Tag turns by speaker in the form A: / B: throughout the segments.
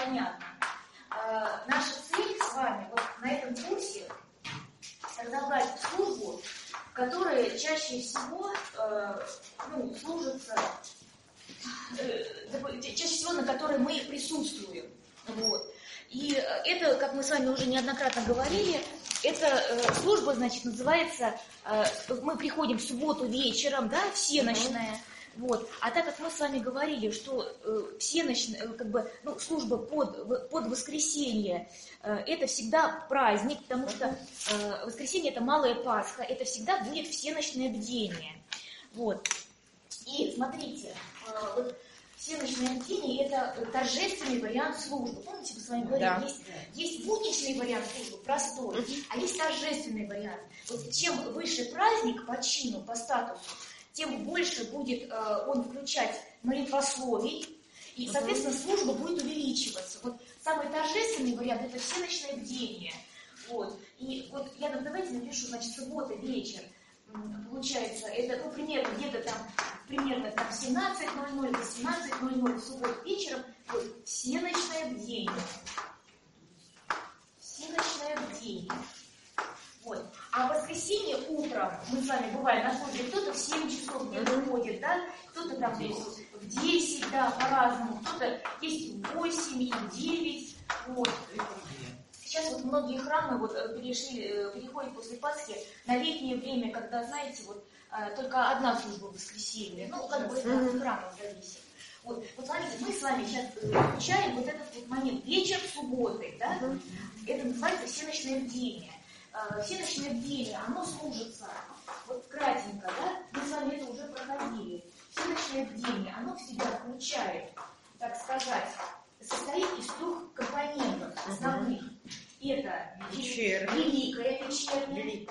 A: понятно. Наша цель с вами вот на этом курсе разобрать службу, которая чаще всего служится, чаще всего на которой мы присутствуем. Вот. И это, как мы с вами уже неоднократно говорили, эта служба, значит, называется, мы приходим в субботу вечером, да, всеночная. Вот. А так как мы с вами говорили, что всеночная, служба под воскресенье, это всегда праздник, потому что воскресенье это малая Пасха, это всегда будет всеночное бдение. Вот. И смотрите, всеночное бдение это торжественный вариант службы. Помните, мы с вами говорили, да. Есть будничный вариант службы, простой, а есть торжественный вариант. Вот чем выше праздник по чину, по статусу, тем больше будет он включать молитвословий, и, соответственно, служба будет увеличиваться. Вот самый торжественный вариант – это всеночное бдение. Вот. И вот я давайте напишу, значит, суббота вечер. Получается, это примерно где-то там 17:00, 18:00 в субботу вечером. Вот, всеночное бдение. Всеночное бдение. Вот. А в воскресенье утром мы с вами бываем на службе, кто-то в 7 часов где-то ходит, да, кто-то там в 10, да, по-разному, кто-то есть в 8 и в 9. Вот. Сейчас вот многие храмы вот переходят после Пасхи на летнее время, когда, знаете, вот только одна служба в воскресенье. Ну, как бы это от храмов зависит. Вот смотрите, мы с вами сейчас изучаем вот этот вот момент вечер субботы, да, это называется всеночное бдение. Всеночное бдение, оно служится, вот кратенько, да, мы с вами это уже проходили. Всеночное бдение, оно в себя включает, так сказать, состоит из 3 компонентов основных. Это великая вечерняя,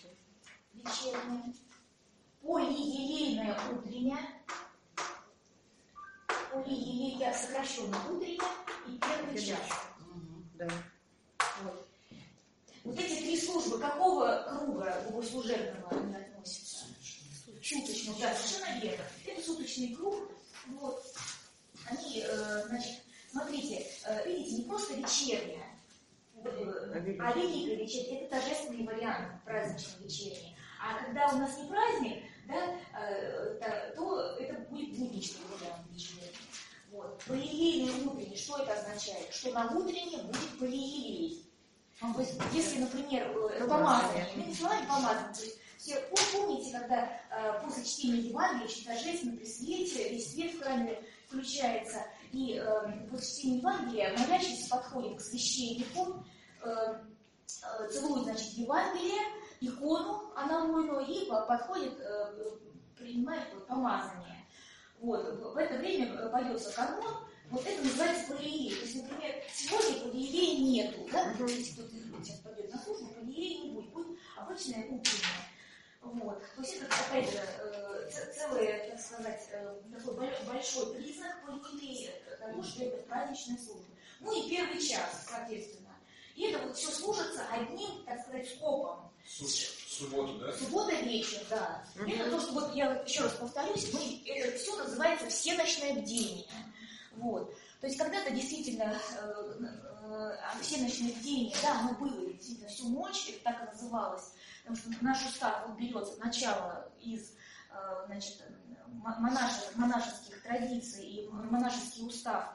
A: полиелейная утренняя, полиелейная сокращенная утренняя и первый час. Вот. Вот эти 3 службы какого круга богослужебного они относятся? Суточного, да, совершенно верно. Это суточный круг. Вот. Они, значит, смотрите, видите, не просто вечерняя, а великая вечерня. Это торжественный вариант праздничной вечерни. А когда у нас не праздник, да, то это будет будничный вариант вечерни. Вот. Полиелейный утренний, что это означает? Что на утреннем будет полиелей. То есть, если, например, помазание, не словами помазание, то есть, все помните, когда после чтения Евангелия, очень торжественно при свете, весь свет в храме включается, и после чтения Евангелия молящийся подходит к священнику, целует, значит, Евангелие, икону аналойную, и подходит, принимает помазание. Вот. В это время поется канон. Вот это называется полиелей. То есть, например, сегодня полиелея нету, да? Если кто-то сейчас пойдет на службу, полиелея не будет, будет обычная утренняя. Вот. То есть это, опять же, целый, так сказать, такой большой признак полиелея того, что это праздничная служба. Ну и первый час, соответственно. И это вот все служится одним, так сказать, скопом.
B: Суббота, да?
A: Суббота вечер, да. Это то, что вот я еще раз повторюсь, это все называется всеночное бдение. Вот. То есть когда-то действительно всеночное бдение, да, оно было действительно всю ночь, это так и называлось, потому что наш устав он берется начало из, значит, монашеских традиций, и монашеский устав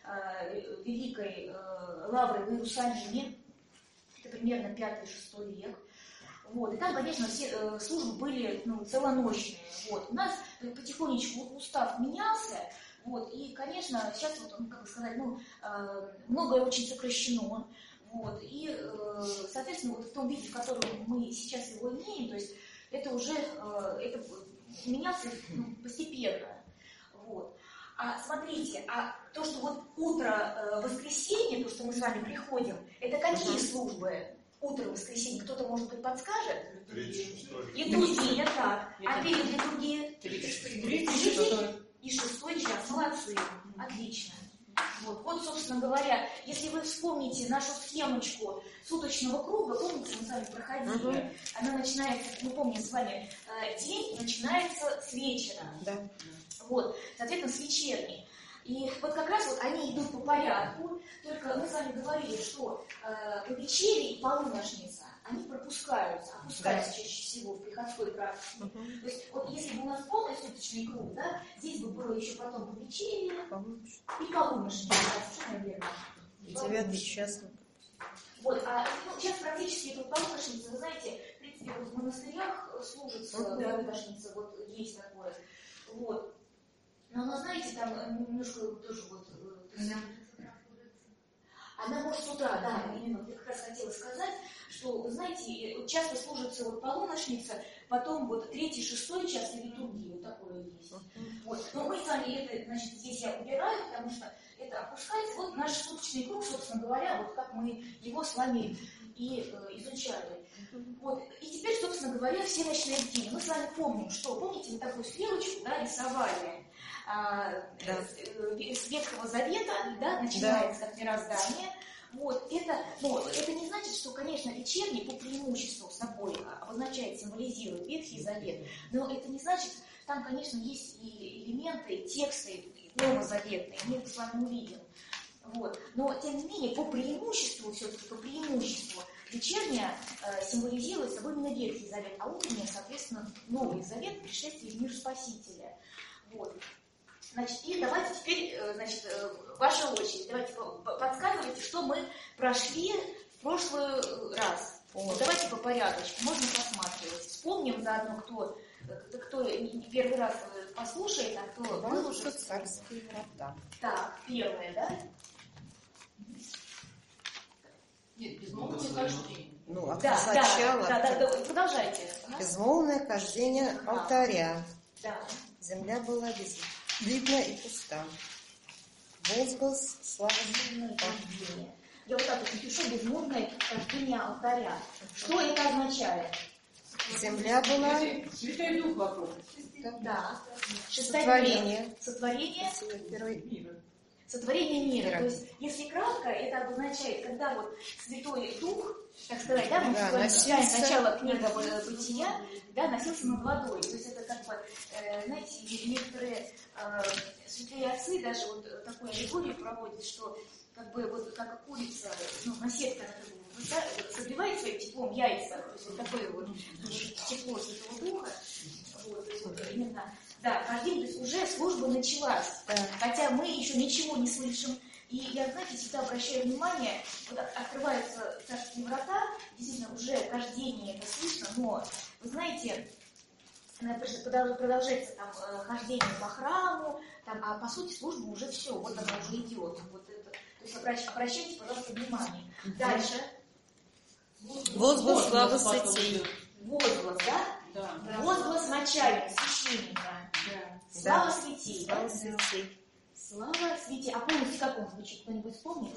A: Великой Лавры в Иерусалиме, это примерно 5-6 век. Вот. И там, конечно, все службы были целоночные. Вот. У нас потихонечку устав менялся. Вот, и, конечно, сейчас, вот, как бы сказать, многое очень сокращено. Вот, и, соответственно, вот в том виде, в котором мы сейчас его имеем, то есть это уже это меняться постепенно. Вот. А смотрите, а то, что вот утро воскресенья, то, что мы с вами приходим, это какие службы? Утро воскресенья, кто-то, может быть, подскажет? Литургия, так. А перед литургией? И 6 час. Молодцы. Отлично. Вот, собственно говоря, если вы вспомните нашу схемочку суточного круга, помните, мы с вами проходили, она начинается, мы помним с вами, день начинается с вечера. Да. Вот, соответственно, с вечерней. И вот как раз вот они идут по порядку, только мы с вами говорили, что по вечере и полуношница, они пропускаются, опускаются чаще всего в приходской практике. То есть вот если бы у нас полный суточный круг, да, здесь бы было еще потом по вечере и полуношница, совершенно верно.
B: 9 час.
A: Вот, сейчас практически тут полуношница, вы знаете, в принципе, вот в монастырях служится полуношница, вот есть такое. Вот. Но она, знаете, там немножко тоже вот... Она может с утра, да, именно, я как раз хотела сказать, что, вы знаете, часто служится вот полуношница, потом вот 3-6 час и литургия, вот такое есть. Вот. Но мы с вами это, значит, здесь я убираю, потому что это опускается. Вот наш суточный круг, собственно говоря, вот как мы его с вами и изучали. Вот. И теперь, собственно говоря, все ночные бдения. Мы с вами помним, что, помните, мы такую стрелочку, да, рисовали с Ветхого Завета, да, начинается как мироздание. Вот, это не значит, что, конечно, вечерний по преимуществу собой обозначает, символизирует Ветхий Завет, но это не значит, там, конечно, есть и элементы, тексты новозаветные, мы это с вами увидим. Вот. Но, тем не менее, по преимуществу, все-таки по преимуществу, вечерняя символизирует собой именно Ветхий Завет, а утренняя, соответственно, Новый Завет, пришествие в мир Спасителя. Вот. Значит, и давайте теперь, значит, ваша очередь. Давайте подсказывайте, что мы прошли в прошлый раз. Давайте по порядочку, можно посматривать. Вспомним заодно, кто первый раз послушает, а кто был уже.
B: Царские врата.
A: Так, первое, да?
C: Нет, безмолвное кождение.
B: Сначала.
A: Да, продолжайте.
B: Безмолвное кождение алтаря.
A: Да.
B: Земля была безвидна и пуста. Возглас славы.
A: Я вот так вот напишу: безмолвное кождение алтаря. Что это означает?
B: Земля была...
C: Святой Дух вокруг.
A: Да.
B: Сотворение.
A: Сотворение. Сотворение мира. То есть, если кратко, это обозначает, когда вот Святой Дух, так сказать, да, мы читаем начало книга Бытия, да, носился над водой. То есть это как бы, знаете, некоторые святые отцы даже вот такую аллегорию проводят, что как бы вот как курица, наседка согревает своим теплом яйца, то есть вот такое вот тепло Святого Духа, вот, то есть вот именно. Да, то есть уже служба началась, хотя мы еще ничего не слышим. И я, знаете, всегда обращаю внимание, вот открываются царские врата, действительно уже хождение это слышно, но, вы знаете, продолжается там хождение по храму, там, а по сути служба уже все, вот она уже идет. Вот это, то есть обращайте, пожалуйста, внимание. Дальше.
B: Возглас славы святей.
A: Возглас, да?
C: Да.
A: Возглас начальника, священника.
C: Да.
A: Слава святей.
B: Слава святей.
A: Слава святей. А помните, как он звучит? Кто-нибудь вспомнит?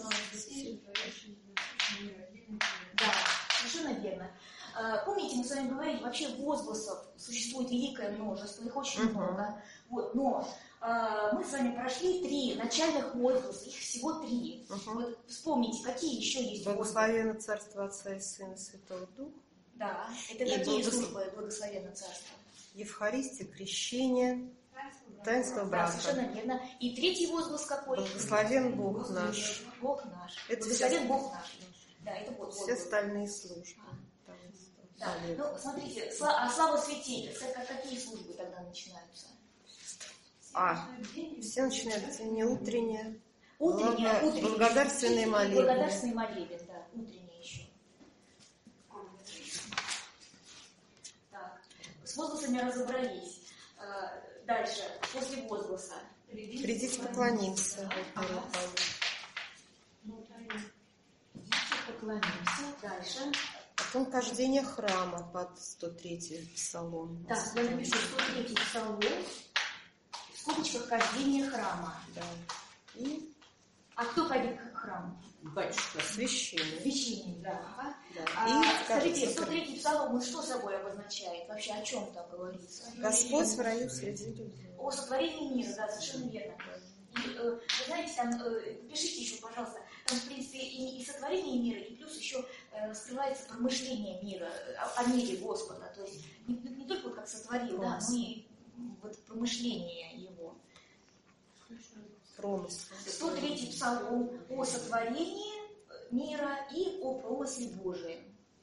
A: Да, совершенно верно. Помните, мы с вами говорили, вообще возгласов существует великое множество, их очень много. Вот, но мы с вами прошли 3 начальных возгласа, их всего 3. Вот вспомните, какие еще есть возгласы.
B: Благословенно Царство Отца и Сына Святого Духа.
A: Да, это какие службы благословенно Царство?
B: Евхаристия, крещение, таинство
A: Да,
B: брака.
A: совершенно верно. И 3-й возглас какой?
B: Благословен Бог наш.
A: Бог наш.
B: Это
A: Благословен Бог наш. Да, это вот
B: все остальные службы.
A: Да. Ну, смотрите, слава святей, какие службы тогда начинаются?
B: Все начинаются не утреннее.
A: Утренняя.
B: Благодарственный молебен.
A: Благодарственный молебен, да, утренний еще. Так, с возгласами разобрались. Дальше, после возгласа.
B: Придите поклонимся.
A: Поклонимся. Дальше.
B: Потом хождение храма под 103-й псалом.
A: Так, я напишу 103-й псалом. В скобочках хождение храма.
B: Да.
A: А кто ходит к храму?
C: Батюшка.
B: Священник.
A: Священник, да.
B: И,
A: скажите, 103-й псалом, что собой обозначает? Вообще о чем там говорится?
B: Господь в раю среди людей.
A: О сотворении мира, да, совершенно верно. И, вы знаете, там, пишите еще, пожалуйста, там, в принципе, и сотворение мира, и плюс еще скрывается промышление мира, о мире Господа. То есть не только вот как сотворил, да, но и вот промышление его.
B: Промысл.
A: 103-й псалом о сотворении мира и о промысле Божием.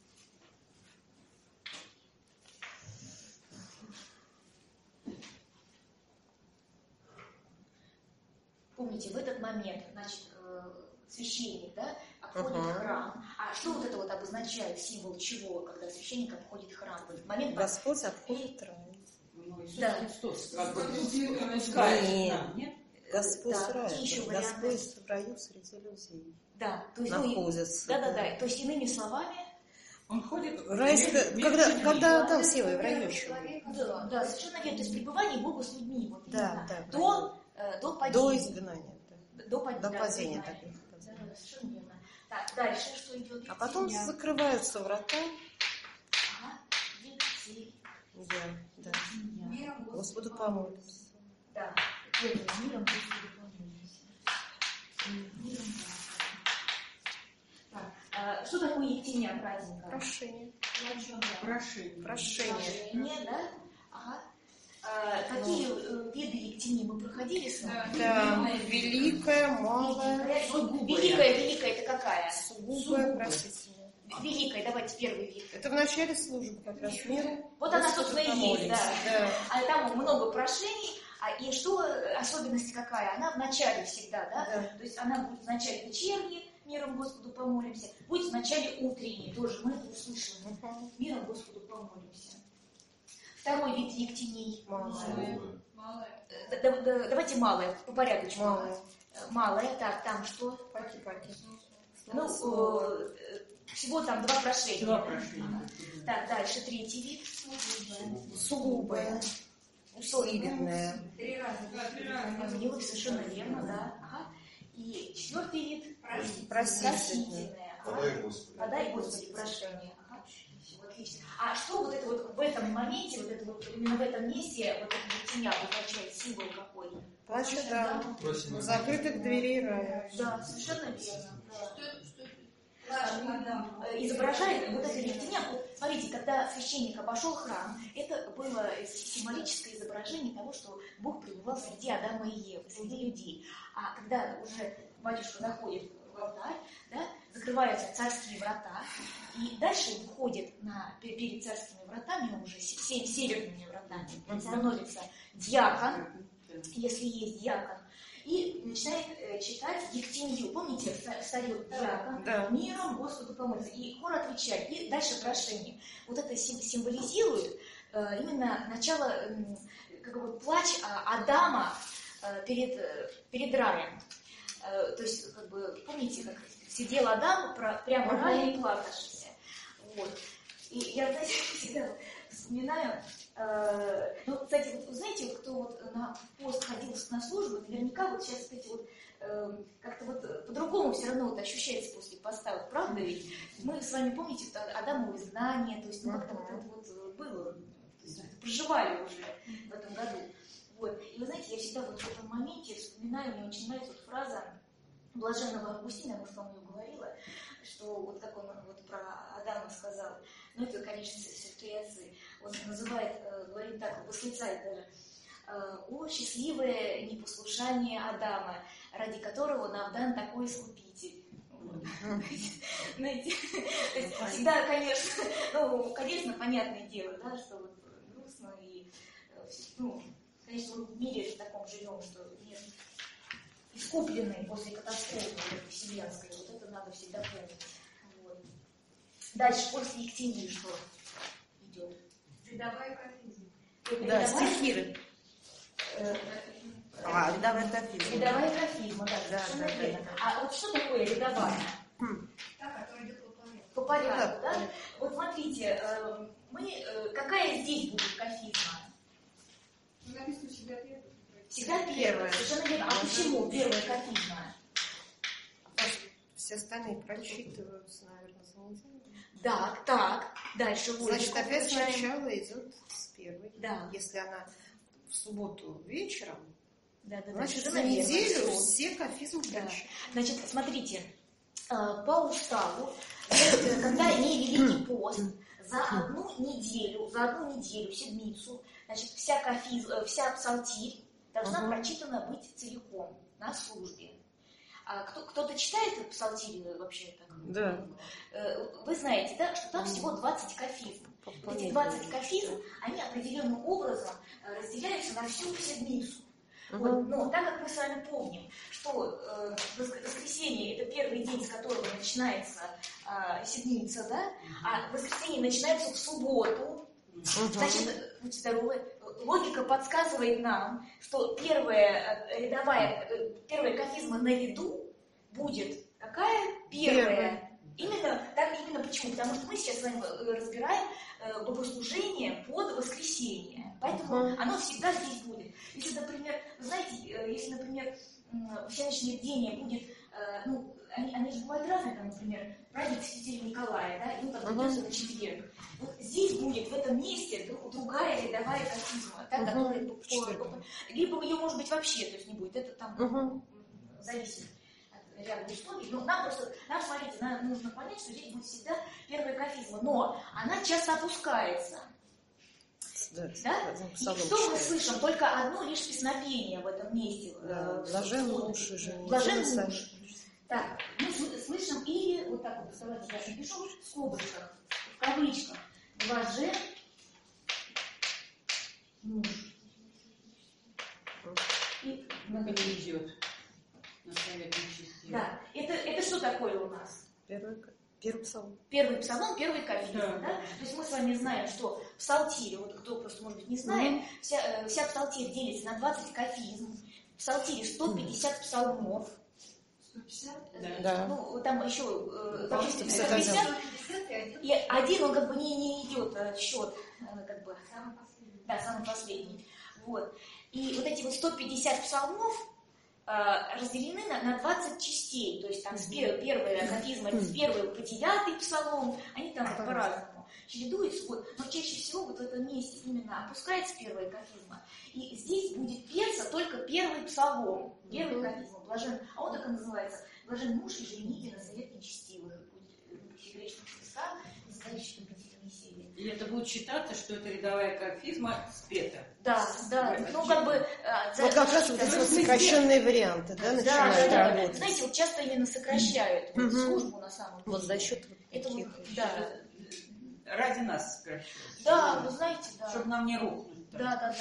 A: Помните, в этот момент, значит, священник, да, обходит храм. А что вот это вот обозначает, символ чего, когда священник обходит храм? В этот момент
B: Господь обходит рай.
A: Да.
C: Христос как бы спускается к нам, нет?
B: Господь
A: Да,
B: в раю.
A: какие еще варианты?
B: Господь в раю среди людей.
A: Да, то есть,
B: Находится.
A: да. То есть, иными словами,
C: Он ходит
B: Рай, когда Адам с Евой в раю еще.
A: да, совершенно верно. То есть пребывание Бога с людьми, вот
B: Да,
A: именно, до падения.
B: До изгнания.
A: До падения.
B: Падения
A: Да,
B: таких.
A: да, совершенно верно. Так, дальше что идет?
B: А потом закрываются врата.
A: Ага, Евтихий.
B: Да. Господу помолимся.
A: Да, первым миром Господу помолимся. Миром так, что такое Ектения праздника?
B: Прошение.
A: Прошение, да? Ага. Какие виды Ектении мы проходили с вами?
B: Да, великая, малая,
A: Великая это какая?
B: сугубая, просительная.
A: Великая, давайте первый вид.
B: Это в начале службы как раз миру.
A: Вот она, собственно, и есть, да.
B: Да.
A: А там много прошений. И что, особенность какая? Она в начале всегда, да?
B: Да.
A: То есть она будет в начале вечерней, миром Господу помолимся. Будет в начале утренней, тоже мы это услышим. Миром Господу помолимся. Второй вид Ектеней. Давайте малое, по порядочку. Малое, так, там что?
B: Паки-паки.
A: Ну, всего там 2 прошения.
C: 2 прошения.
A: Так, дальше третий вид.
B: Сугубая. Усиленная.
C: 3 раза.
A: Милый, совершенно верно, да. Ага. И 4-й вид.
B: Просительная.
A: Ага. Подай, Господи, прошение. Ага. Всё, отлично. А что вот это вот в этом моменте, вот это вот именно в этом месте, вот эта Ектения обозначает символ какой?
B: Плача, да. Закрытых дверей рая.
A: Да, совершенно верно. Изображает вот это Ектения. Вот, смотрите, когда священник обошел храм, это было символическое изображение того, что Бог пребывал среди Адама и Евы, среди людей. А когда уже батюшка заходит в алтарь, да, закрываются царские врата, и дальше выходит перед царскими вратами, уже северными вратами, становится диакон, если есть диакон, и начинает читать Ектенью. Помните, встает диакон,
B: Да.
A: миром Господу помолимся. И хор отвечает, и дальше прошение. Вот это символизирует именно начало, как бы плач Адама перед раем. То есть, как бы, помните, как сидел Адам прямо в рае и плакавшийся. Вот. И я, знаете, всегда вспоминаю, ну, кстати, вот, знаете, кто вот на пост ходил на службу, наверняка вот сейчас, кстати, вот как-то вот по-другому все равно вот ощущается после поста, вот, правда ведь? Мы с вами, помните, Адамово изгнание, то есть, ну, как-то вот это вот было, то есть, проживали уже в этом году. Вот. И вы знаете, я всегда вот в этом моменте вспоминаю, мне очень нравится вот фраза блаженного Августина, я, может, вам ее говорила, что вот как он вот про Адама сказал, ну, это, конечно, святые отцы, он называет, говорит так, восклицает даже, о, счастливое непослушание Адама, ради которого нам дан такой искупитель. Знаете, всегда, конечно, ну, конечно, понятное дело, да, что вот грустно и, ну, конечно, мы в мире в таком живем, что нет искупленные после катастрофы вселенской, вот это надо всегда помнить. Вот. Дальше, после Ектении что идет?
C: Рядовая кафизма.
B: Да, стихиры. Рядовая кафизма.
A: Рядовая кафизма, да, совершенно верно. А вот что такое рядовая?
C: Та, которая идет по порядку.
A: По порядку, да? Вот смотрите, какая здесь будет кафизма?
C: Написано всегда первая.
A: Всегда первая, совершенно верно. А почему первая кафизма?
B: Все остальные прочитываются, наверное, за неделю.
A: Так, дальше вот.
B: Значит, опять сначала идет с первой.
A: Да.
B: Если она в субботу вечером,
A: Да,
B: значит, за
A: совершенно верно.
B: неделю все кафизмы
A: Да.
B: прочитаны.
A: Значит, смотрите, по уставу, когда не Великий пост, за одну неделю, седмицу, значит, вся псалтирь должна прочитана быть целиком. на службе. А кто-то читает псалтирь вообще так?
B: Да.
A: Вы знаете, да, что там всего 20 кафизм. Эти 20 кафизм, они определенным образом разделяются на всю седмицу. Вот. Но так как мы с вами помним, что воскресенье – это первый день, с которого начинается седмица, да, а воскресенье начинается в субботу, значит, будьте здоровы, логика подсказывает нам, что первая кафизма на виду будет какая? Первая. Именно почему? Потому что мы сейчас с вами разбираем богослужение под воскресенье. Поэтому оно всегда здесь будет. Если, например, вы знаете, если, например, всеночное бдение будет, они же бывают разные, там, например, праздник Святителя Николая, да, и он там придется на четверг. Вот здесь будет, в этом месте, другая рядовая кафизма, та, которая либо ее, может быть, вообще, то есть не будет, это там зависит от ряда условий, но нам, смотрите, нужно понять, что здесь будет всегда первая кафизма, но она часто опускается. Да? И что мы слышим? Только одно лишь песнопение в этом месте.
B: Блажен муж и жена.
A: Блажен муж. Так, мы слышим или, вот так вот, давайте я напишу, в скобочках, в кавычках, блажен муж. И
D: не идет на совет нечестивых.
A: Да, это что такое у нас?
B: Первый псалом.
A: Первый псалом, первый кафизм, да. То есть мы с вами знаем, что в псалтире, вот кто просто, может быть, не знает, вся псалтирь делится на 20 кафизм, в псалтире 150 псалмов.
C: 150?
B: Да.
A: Ну, там еще
B: 150,
A: и один, он как бы не идет в счет, как бы,
C: Самый последний.
A: да, самый последний. Вот. И вот эти вот 150 псалмов разделены на 20 частей, то есть там первая кафизма с 1 по 9 псалом, они там по-разному чередуются, вот, но чаще всего вот в этом месте именно опускается первая кафизма, и здесь будет петься только первый псалом, первый кафизма, блажен, а он так и называется, блажен муж и жените на совет нечестивых, будете грешных Христа, и задающих обратительные силы.
D: И это будет считаться, что это рядовая кафизма спета.
A: Да, ну как бы...
B: Вот как раз вот эти вот сокращенные варианты, да, начинают работать.
A: Знаете, вот часто именно сокращают службу на самом деле.
B: Вот за счет
A: это
B: таких.
A: Да.
D: Ради нас сокращают.
A: Да, вы знаете, да.
D: Чтобы нам не рухнуть.
A: Да.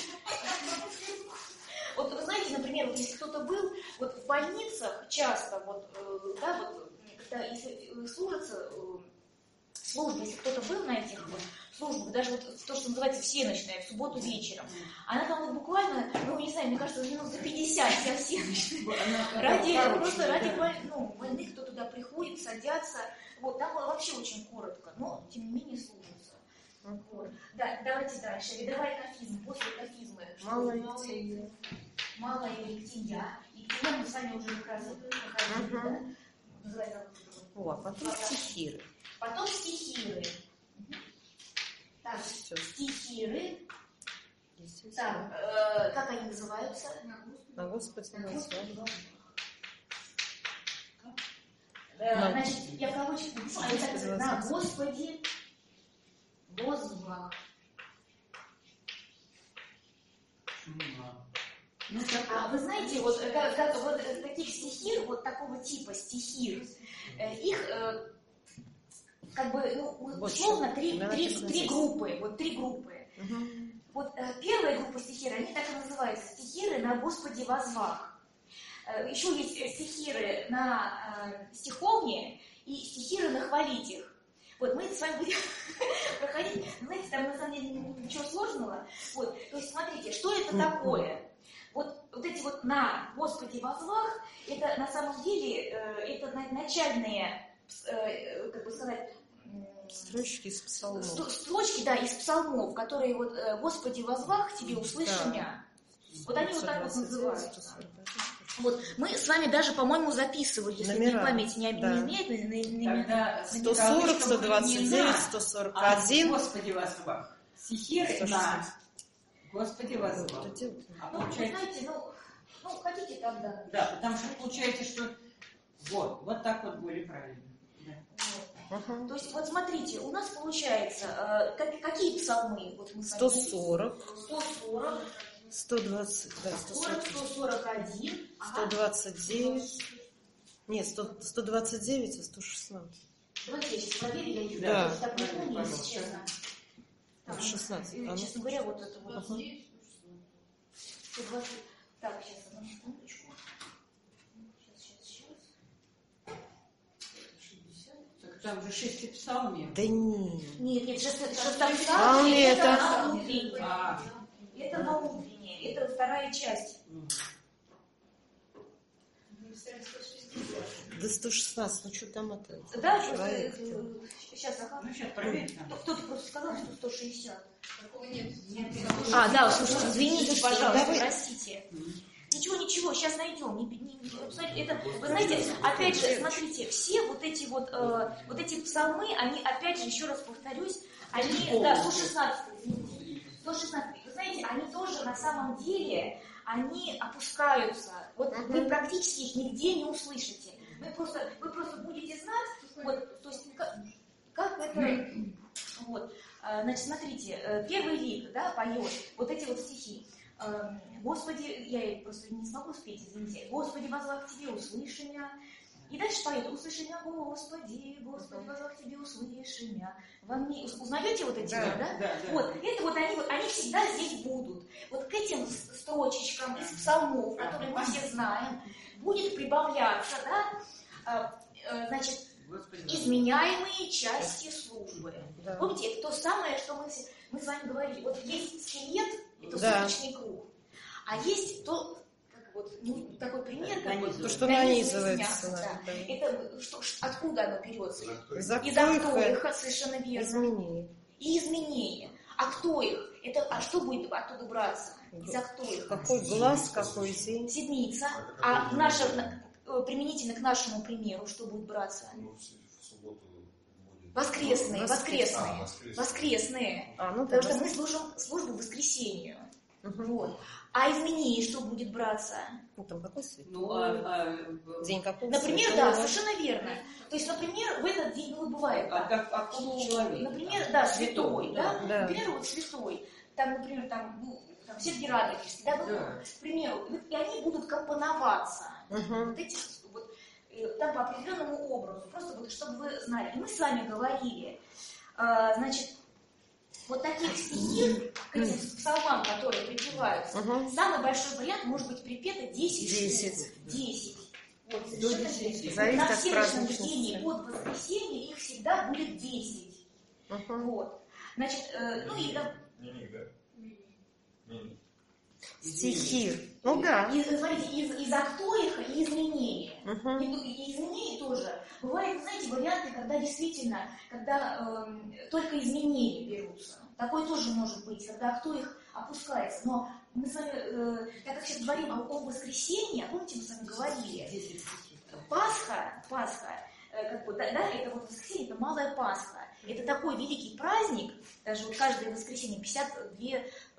A: Вот вы знаете, например, вот если кто-то был, вот в больницах часто, вот, да, вот, когда если служится служба, если кто-то был на этих вот службах, даже вот то, что называется всеночная, в субботу вечером, она там вот буквально, не знаю, мне кажется, минут за 50 вся всеночная. Ради больных, кто туда приходит, садятся, вот, там вообще очень коротко, но тем не менее служится. Вот. Да, давайте дальше. Рядовая кафизма, после кафизмы.
B: Малая лектия.
A: Малая лектия. Лектия мы с вами уже как раз проходили, да? Называется.
B: О, а потом стихиры.
A: Потом стихиры. Так, стихиры. Так, как они называются?
B: На Господе воззвал.
A: Значит, я в кавычках напишу, на Господе воззвал. Вы знаете, вот таких стихир, вот такого типа стихир, их как бы, условно, три группы. Вот три группы. Вот первая группа стихир, они так и называются, стихиры на Господе воззвах. Еще есть стихиры на стиховне и стихиры на хвалитих. Вот мы с вами будем проходить, знаете, там на самом деле ничего сложного. Вот, то есть смотрите, что это такое? Вот эти вот на Господе воззвах, это на самом деле это начальные, как бы сказать,
B: строчки из псалмов.
A: Строчки, да, из псалмов, которые вот Господи воззвах тебе услышь меня. Вот они вот так вот называются. Вот мы с вами даже, по-моему, записывали, если мне память не изменяет.
D: Тогда
B: 140, 129, 141.
D: Господи воззвах. Стихиры на Господи воззвах.
A: Знаете, хотите тогда.
D: Да, потому что получается, что вот так вот более правильно. Да.
A: То есть, вот смотрите, у нас получается, какие псалмы? Вот мы
B: 140, 120, да,
A: 140, 141. Ага.
B: 129. Нет, 129 и 116.
A: Давайте я сейчас проверю, я не
B: Да.
A: знаю, так не помню, если честно. Так,
B: 16.
A: честно говоря, вот это вот. 120. Так, сейчас, одну секундочку. Сейчас.
D: Так там же 6 псалмов.
B: Да нет.
A: Нет,
B: Псалмы это-
A: на внутреннее.
D: А,
A: Это на внутреннее, это вторая часть.
B: До 116. Ну что там это?
A: Да,
B: Человек.
A: сейчас, ага.
D: ну сейчас проверь там.
A: Кто-то просто сказал, что 160.
C: Такого нет.
A: А, да, слушайте, извините, пожалуйста,
B: Давай.
A: простите. Ничего, сейчас найдем. Это, вы знаете, опять же, смотрите, все вот эти псалмы, они, опять же, еще раз повторюсь, они, да, 116, извините, 116, вы знаете, они тоже на самом деле, они опускаются. Вот вы практически их нигде не услышите. Вы просто будете знать, вот, то есть, как это, вот. Значит, смотрите, первый лик, да, поет вот эти вот стихи. Господи, я просто не смогу спеть, извините. Господи, возвах к тебе, услыши меня. И дальше поет, услыши меня, Господи, возвах к тебе, услыши меня. Во мне... Узнаете вот эти, да?
D: Да.
A: Вот, это вот они всегда здесь будут. Вот к этим строчечкам из псалмов, которые мы все знаем, будет прибавляться, да, значит,
D: Господи,
A: изменяемые части службы.
B: Да.
A: Помните, это то самое, что мы с вами говорили. Вот есть скелет, это
B: Да.
A: суточный круг, а есть то, как вот, ну, такой пример, как вот,
B: То, что
A: нанизывается
B: нанизывается.
A: мясо, да.
B: Да.
A: Это откуда оно берется?
B: Из
A: Из
B: актоиха
A: актоиха, совершенно верно.
B: изменений.
A: И изменения. Актоих, это, а что будет оттуда браться? Из актоиха.
B: Какой глаз, какой день.
A: Седмица. А применительно к нашему примеру, что будет браться?
E: В субботу будет.
A: Воскресные.
E: Воскресные.
A: Воскресные.
B: Ну да.
A: Потому что мы служим службу воскресению.
B: Мгм.
A: Вот. А изменение что будет браться?
B: Ну, там какой святой?
D: ну,
B: День какого
A: Например,
B: святого?
A: да, совершенно верно. То есть, например, в этот день, ну, бывает,
D: а какого человека?
A: например, да, святой, да?
B: Да.
A: Например, вот святой. Там, например, там Сергий Радонежский, да, ну,
D: Да.
A: к примеру, и они будут компоноваться.
B: Мгм.
A: Вот эти, вот, там по определенному образу, просто вот, чтобы вы знали. И мы с вами говорили, значит, вот таких стихи к этим псалмам, которые припеваются,
B: Мгм.
A: самый большой вариант может быть припето 10
B: 10.
A: штук. 10. Вот,
D: До
A: совершенно
D: 10.
A: верно.
B: Зависит
A: На
B: от
A: всеночном
B: праздничности.
A: бдении от воскресенья их всегда будет 10.
B: Мгм.
A: Вот. Значит, ну и да,
E: Мини, да? Мини.
B: Стихи. Ну да.
A: смотрите, из актоиха и изменения.
B: Мгм.
A: И изменения тоже. Бывают, знаете, варианты, когда действительно, когда только изменения берутся. Такое тоже может быть, когда актоих опускается. Но мы с вами, так как сейчас говорим о воскресенье, помните, мы с вами говорили, Пасха, как бы, да, это вот воскресенье, это малая Пасха. Это такой великий праздник, даже вот каждое воскресенье 52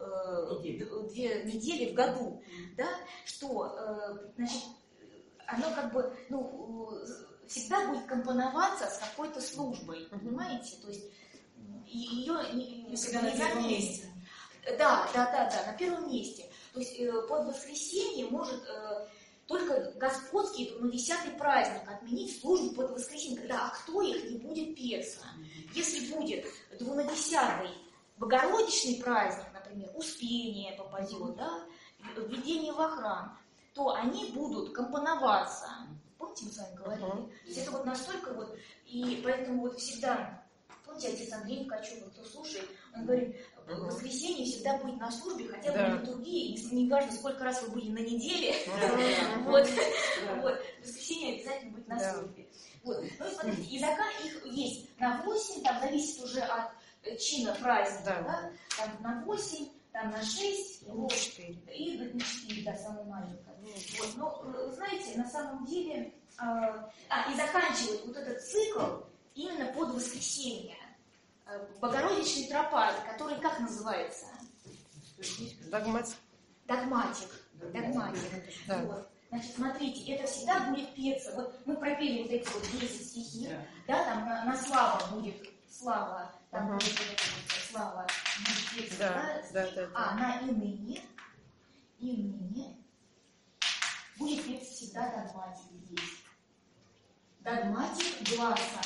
A: две недели в году, да, что, значит, оно как бы, ну, всегда будет компоноваться с какой-то службой, понимаете? То есть ее не
D: Всегда на первом месте.
A: Да, на первом месте. То есть под воскресенье может только господский, ну, 10-й праздник отменить службу под воскресенье, когда кто их не будет петься. Если будет 12-й Богородичный праздник, например, Успение попадет, да, введение во храм, то они будут компоноваться. Помните, мы с вами говорили? То есть это вот настолько вот, и поэтому вот всегда, помните, отец Андрей Ткачев, кто слушает, он говорит, воскресенье всегда будет на службе, хотя бы на литургии, не важно, сколько раз вы были на неделе, вот, воскресенье обязательно будет на службе. Вот. Ну и смотрите, языка их есть на 8, там зависит уже от чина праздника, да? Там на 8, там на 6, вот, и на 4, да, самая маленькая. Вот. Но, вы знаете, на самом деле, и заканчивают вот этот цикл именно под воскресенье. Богородичный тропарь, который как называется?
B: Догматик.
A: Догматик.
B: Да.
A: Вот. Значит, смотрите, это всегда будет петься. Вот мы пропели вот эти вот 10 стихи, да, там на слава будет слава, там будет слава, будет петься,
B: Да.
A: а на иные и ныне будет петься всегда догматик здесь. Догматик гласа.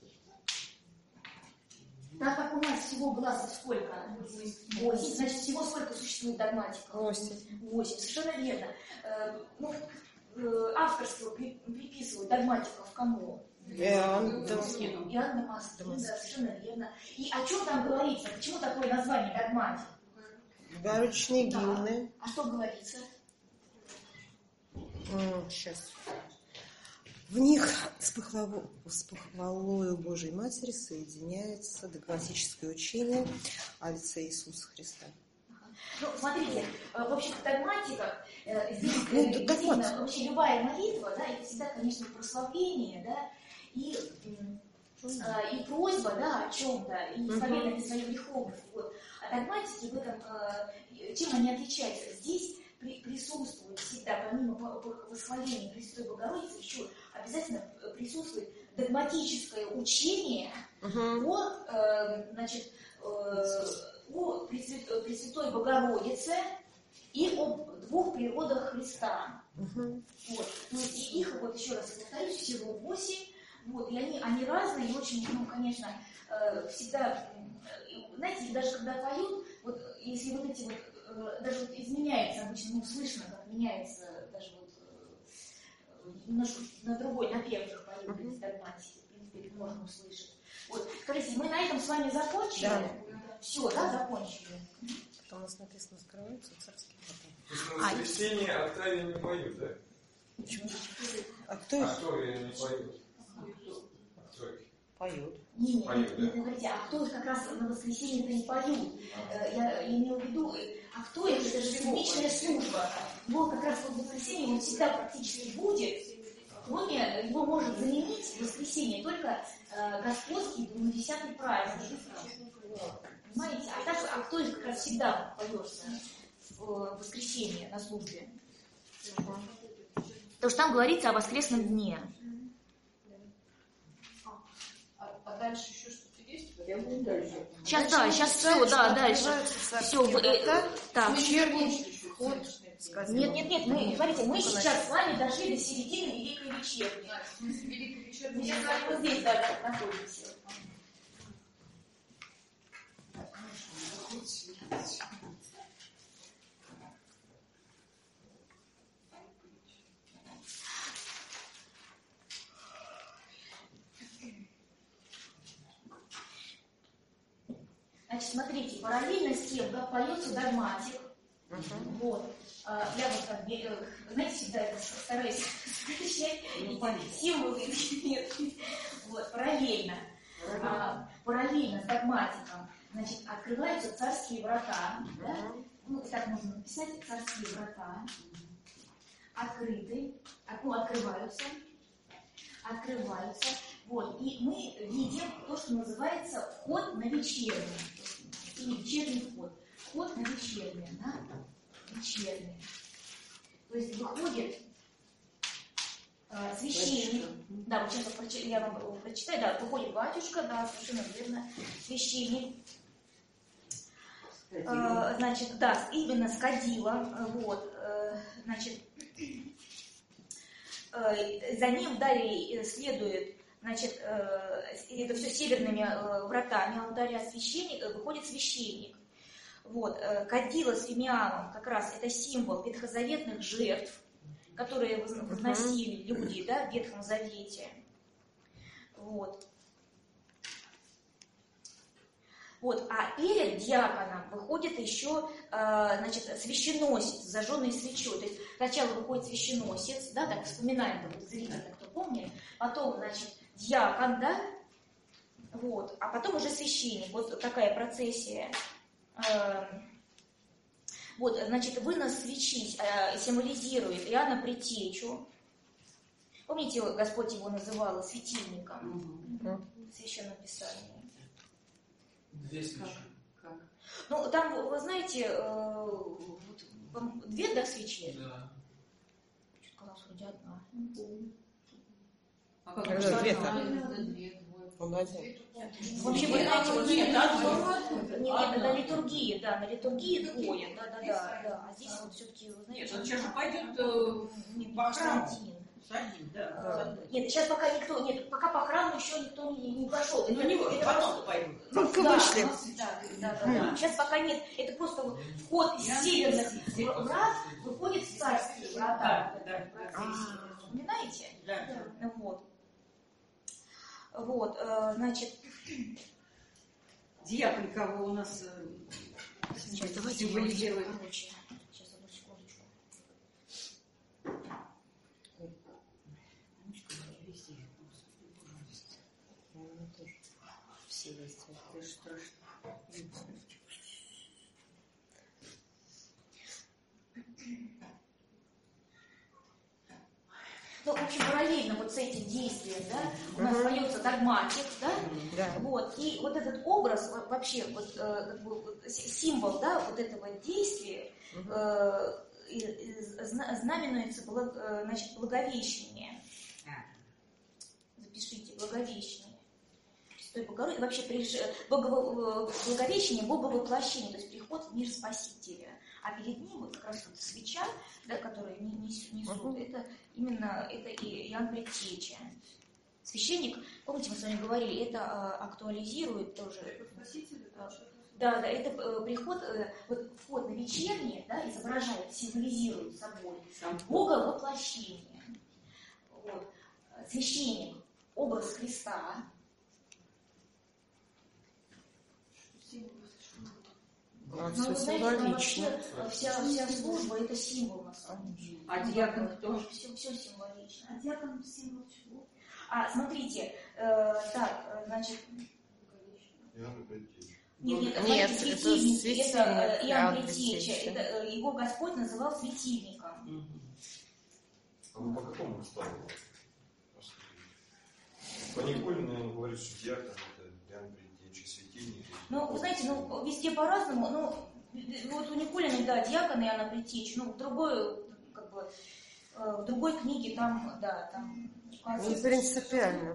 A: Так как у нас всего гласов сколько? 8. Значит, всего сколько существует догматиков? 8. Совершенно верно. Авторство приписывают догматиков кому?
B: Иоанн
A: Дамаскин, да, совершенно верно. И о чем там говорится? Почему такое название догматик?
B: Барочные гимны.
A: А что говорится?
B: Сейчас. В них с похвалою Божией Матери соединяется догматическое учение о лице Иисуса Христа.
A: Ну, смотрите, в общем, догматика, здесь
B: догматика.
A: действительно вообще любая молитва, да, это всегда, конечно, прославление, да, и просьба, да, о чем-то, и исповедание своих грехов. Вот. А догматики в этом, чем они отличаются? Здесь присутствует всегда, помимо восхваления Пресвятой Богородицы, еще обязательно присутствует догматическое учение о Пресвятой Богородице и об двух природах Христа. Вот. То есть их, вот еще раз повторюсь, всего 8. Вот, и они разные, и очень, конечно, всегда, знаете, даже когда поют, вот если вот эти вот, даже вот изменяется обычно, слышно, как меняется, даже вот немножко на другой напев их поют, эти догматики, в принципе, их можно услышать. Вот, скажите, мы на этом с вами закончили?
B: Да.
A: Все, да, закончили.
B: Там у нас написано «Скрываются царские врата».
E: То есть на воскресенье Октавия не поют, да?
B: Почему? А кто их
E: Октавия не поют.
B: поет?
A: Нет,
E: Поют, да?
A: говорите, а кто их как раз на воскресенье-то не поют? Я имела в виду, а кто их, это же седмичная служба. Но как раз в воскресенье он всегда практически будет, кроме, его может заменить в воскресенье только Господский 10-й праздник. Понимаете? А кто их как раз всегда поется в воскресенье на службе? Потому что там говорится о воскресном дне.
C: А дальше еще что-то есть?
A: Сейчас все, да, дальше. Все, так.
B: Вечерний вход.
A: Нет, смотрите, мы сейчас с вами дошли до середины Великой Вечерни.
C: Великой вечерни.
A: Мы сейчас с вами вот здесь дальше находимся. Значит, смотрите, параллельно с тем, как поется догматик, вот, я вот так, знаете, всегда это стараюсь сокращать, символы, нет, вот, параллельно с догматиком, значит, открываются царские врата, да? Ну, так можно написать, царские врата, открываются, вот, и мы видим то, что называется вход на вечернее, или вечерний вход. Вход на вечернее, да? Вечернее. То есть выходит священник, да, вот сейчас я вам прочитаю, да, выходит батюшка, да, совершенно верно, священник, значит, да, именно с кадилом, вот, значит, за ним далее следует, значит, это все северными вратами алтаря священника, выходит священник. Вот, кадила с фимиамом как раз это символ ветхозаветных жертв, которые возносили люди, да, в Ветхом Завете. Вот. Вот, а перед диаконом выходит еще, значит, священносец, зажженный свечой. То есть сначала выходит священосец, да, так вспоминаем, вот, зрители, кто помнит, потом, значит, диакон, да, вот, а потом уже священник. Вот такая процессия. Вот, значит, вынос свечи символизирует Иоанна Предтечу. Помните, Господь его называл светильником в Священном Писании.
E: Две свечи.
D: Как?
A: Ну, там, вы знаете, две, да, свечи?
E: Да.
A: Чуть казалось, вроде одна.
D: А как
B: Две,
D: одна?
B: Он один.
A: Вообще, вы знаете, вот нет, на литургии, да, на литургии двое, да. А здесь вот все-таки, вы знаете...
D: Нет, он сейчас же пойдет
A: Нет,
D: по храму.
A: один.
D: Один, да.
A: Нет, сейчас пока никто, нет, пока по храму еще никто не пошел.
D: Ну, не может, потом пойдут.
B: Только вышли.
A: Да. Сейчас пока нет, это просто вот вход из северных врат выходит в царские врата.
D: Да.
A: Вспоминаете?
D: Да.
A: Вот, значит...
D: Дьякон кого у нас
A: Сейчас давайте
D: символизирует?
A: короче. Сейчас, одну секундочку.
B: Все есть.
D: Это же страшно.
A: Ну, в общем, параллельно вот с этим действием, да, у нас поется догматик, да,
B: Да.
A: вот, и вот этот образ, вообще, вот, как бы, вот, символ, да, вот этого действия, знаменуется, значит, Благовещение. Запишите, Благовещение. Святой Богородицы, вообще, Благовещение, Боговоплощение, то есть приход в мир Спасителя. А перед ним вот как раз вот свеча, да, которую несут, это именно это Иоанн Предтеча. Священник, помните, мы с вами говорили, это актуализирует тоже. Да, это приход, вот вход на вечернее, да, изображает, символизирует собой Боговоплощение. Вот. Священник, образ Христа.
B: А,
A: Ну,
B: все
A: вы знаете, там
B: символично.
A: вообще вся служба это символ на самом деле.
D: А диакон кто?
A: Все символично. А диакон символ чего? Смотрите, так, значит. Нет,
B: Нет,
A: смотрите,
B: это
A: светильник,
B: светильник,
A: это Иоанн
B: Иоанн
A: Предтеча,
B: Предтеча.
A: это его Господь называл светильником.
E: А вы по какому уставу? По Никулину он говорит, что диакон это Иоанн Предтеча, светильник.
A: Ну, вы знаете, ну, везде по-разному, ну, вот у Никулина, да, диакон Иоанна Предтеча, ну, в другой, как бы, в другой книге там, да, там...
B: Не принципиально.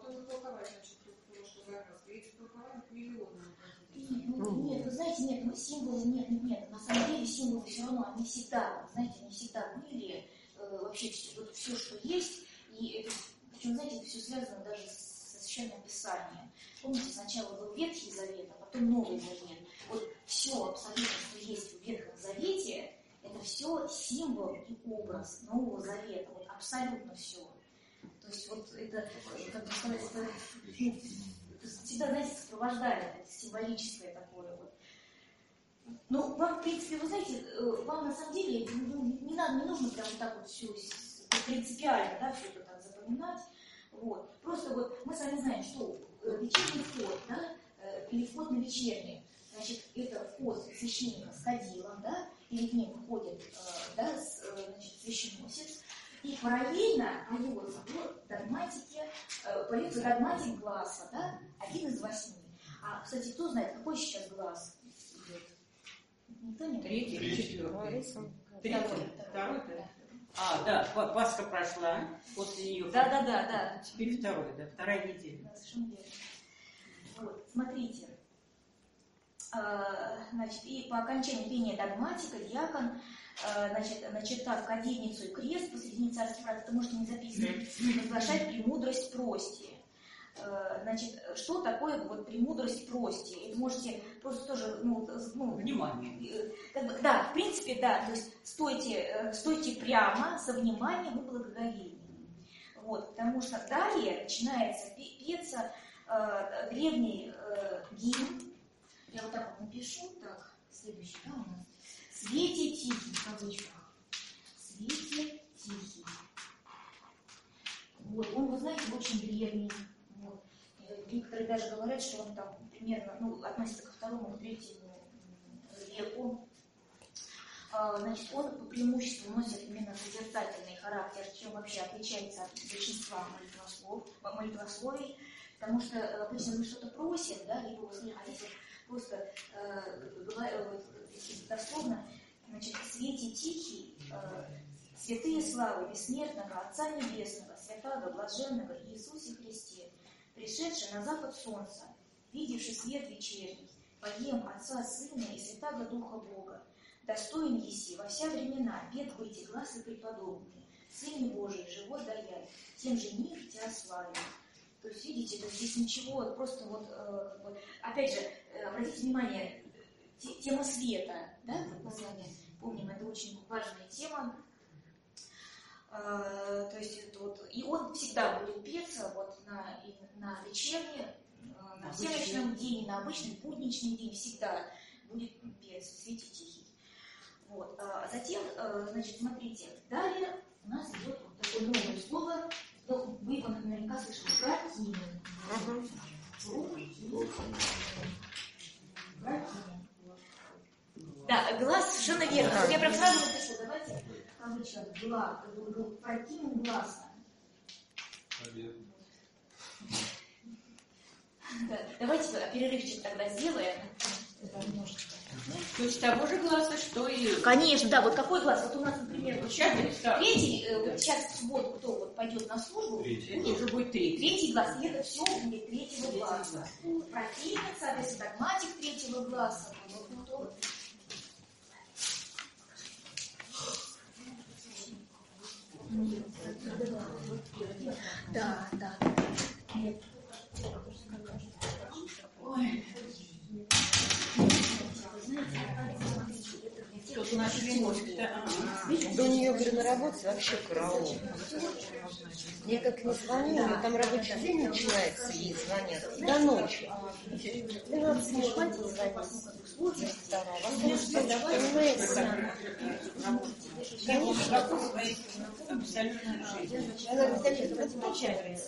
A: Нет, вы знаете, нет, символы, нет, на самом деле символы все равно, они всегда, знаете, они всегда были, вообще все, что есть, и это, причем, знаете, это все связано даже со Священным Писанием. Помните, сначала был Ветхий Завет, а потом Новый Завет. Вот все абсолютно, что есть в Ветхом Завете, это все символ и образ Нового Завета, вот абсолютно все. То есть вот это, как бы сказать, это всегда, знаете, сопровождает, это символическое такое вот. Ну, вам, в принципе, вы знаете, вам на самом деле не нужно прям вот так вот все принципиально, да, все это так запоминать. Вот. Просто вот мы с вами знаем, что вечерний вход, да, или вход на вечерний, значит, это вход священника с кадилом, да, перед ним входит, да, значит, священносец, и параллельно поется в догматике, поется догматик гласа, да, 1 из 8. А, кстати, кто знает, какой сейчас глаз идет? Никто не знает?
D: 3-й, 4-й.
A: 2-й.
D: Да, Пасха прошла, после нее.
A: Да.
D: Теперь 2-й, да, 2-я неделя.
A: Да, совершенно верно. Вот, смотрите. Значит, и по окончании пения догматика диакон, значит, начертав кадильницу и крест посредине царских врат, это можете не записывать, возглашать премудрость прости. Значит, что такое вот премудрость прости? Это можете просто тоже,
D: Внимание.
A: Как бы, да, в принципе, да, то есть стойте прямо, со вниманием и благоговением. Вот, потому что далее начинается петься древний гимн. Я вот так вот напишу, так, следующий, да, у нас. «Свете тихий», в кавычках. «Свете тихий». Вот, он, вы знаете, очень древний. Вот. Некоторые даже говорят, что он там примерно, относится ко 2-3 веку. Значит, он по преимуществу носит именно созерцательный характер, чем вообще отличается от большинства молитвословий, потому что обычно мы что-то просим, да, либо вы слышите, а здесь просто дословно, значит, в свете тихий, святые славы бессмертного Отца Небесного, святаго, блаженного Иисусе Христе, пришедший на запад солнца, видевший свет вечерний, поем Отца, Сына и Святаго Духа Бога. Достоин еси во вся времена, бед выйти глаз и преподобный. Сыне Божий, живот даяй, тем же мир тебя славит. То есть, видите, то здесь ничего, просто опять же, обратите внимание, тема света, да, как мы с вами помним, это очень важная тема. То есть, и он всегда будет петься на вечерне, на всеночном день, на обычный будничный день, всегда будет петься в свете тихий. Вот. Затем, значит, смотрите, далее у нас идет вот такое новое слово, вы его наверняка слышали, противень. Да, глаз совершенно верно. Вот я прям сразу напишу, давайте обычно противень глаза. Да, давайте перерывчик тогда сделаем.
D: То есть того же глаза, что и...
A: Конечно, да, вот какой глаз? Вот у нас, например, вот
D: Сейчас
A: третий, вот сейчас в субботу, кто вот пойдет на службу,
D: уже будет
A: третий глаз, и это все будет третьего глаза. Противник, соответственно, догматик третьего глаза. Да. Нет. Ой.
D: Тут у нас
B: Да у нее, говорю, на работе вообще караул. Я как не звоню, но там рабочий день начинается, и звонят до ночи. 12 не хватит звонить. Конечно, понимаете. Конечно. Она говорит, давайте начать.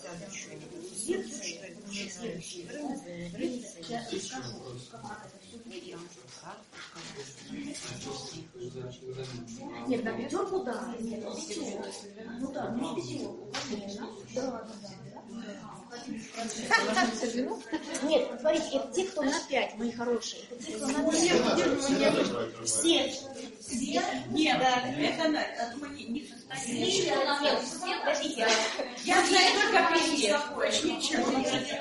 A: Нет, на пятерку, да. Ну да, ну пятерку, конечно. Да. Нет, смотрите, это те, кто на 5, мои хорошие. Это те, кто на 5. Все.
D: Нет, это мы не в состоянии.
A: Нет, подождите.
D: Я знаю только привет, больше ничего.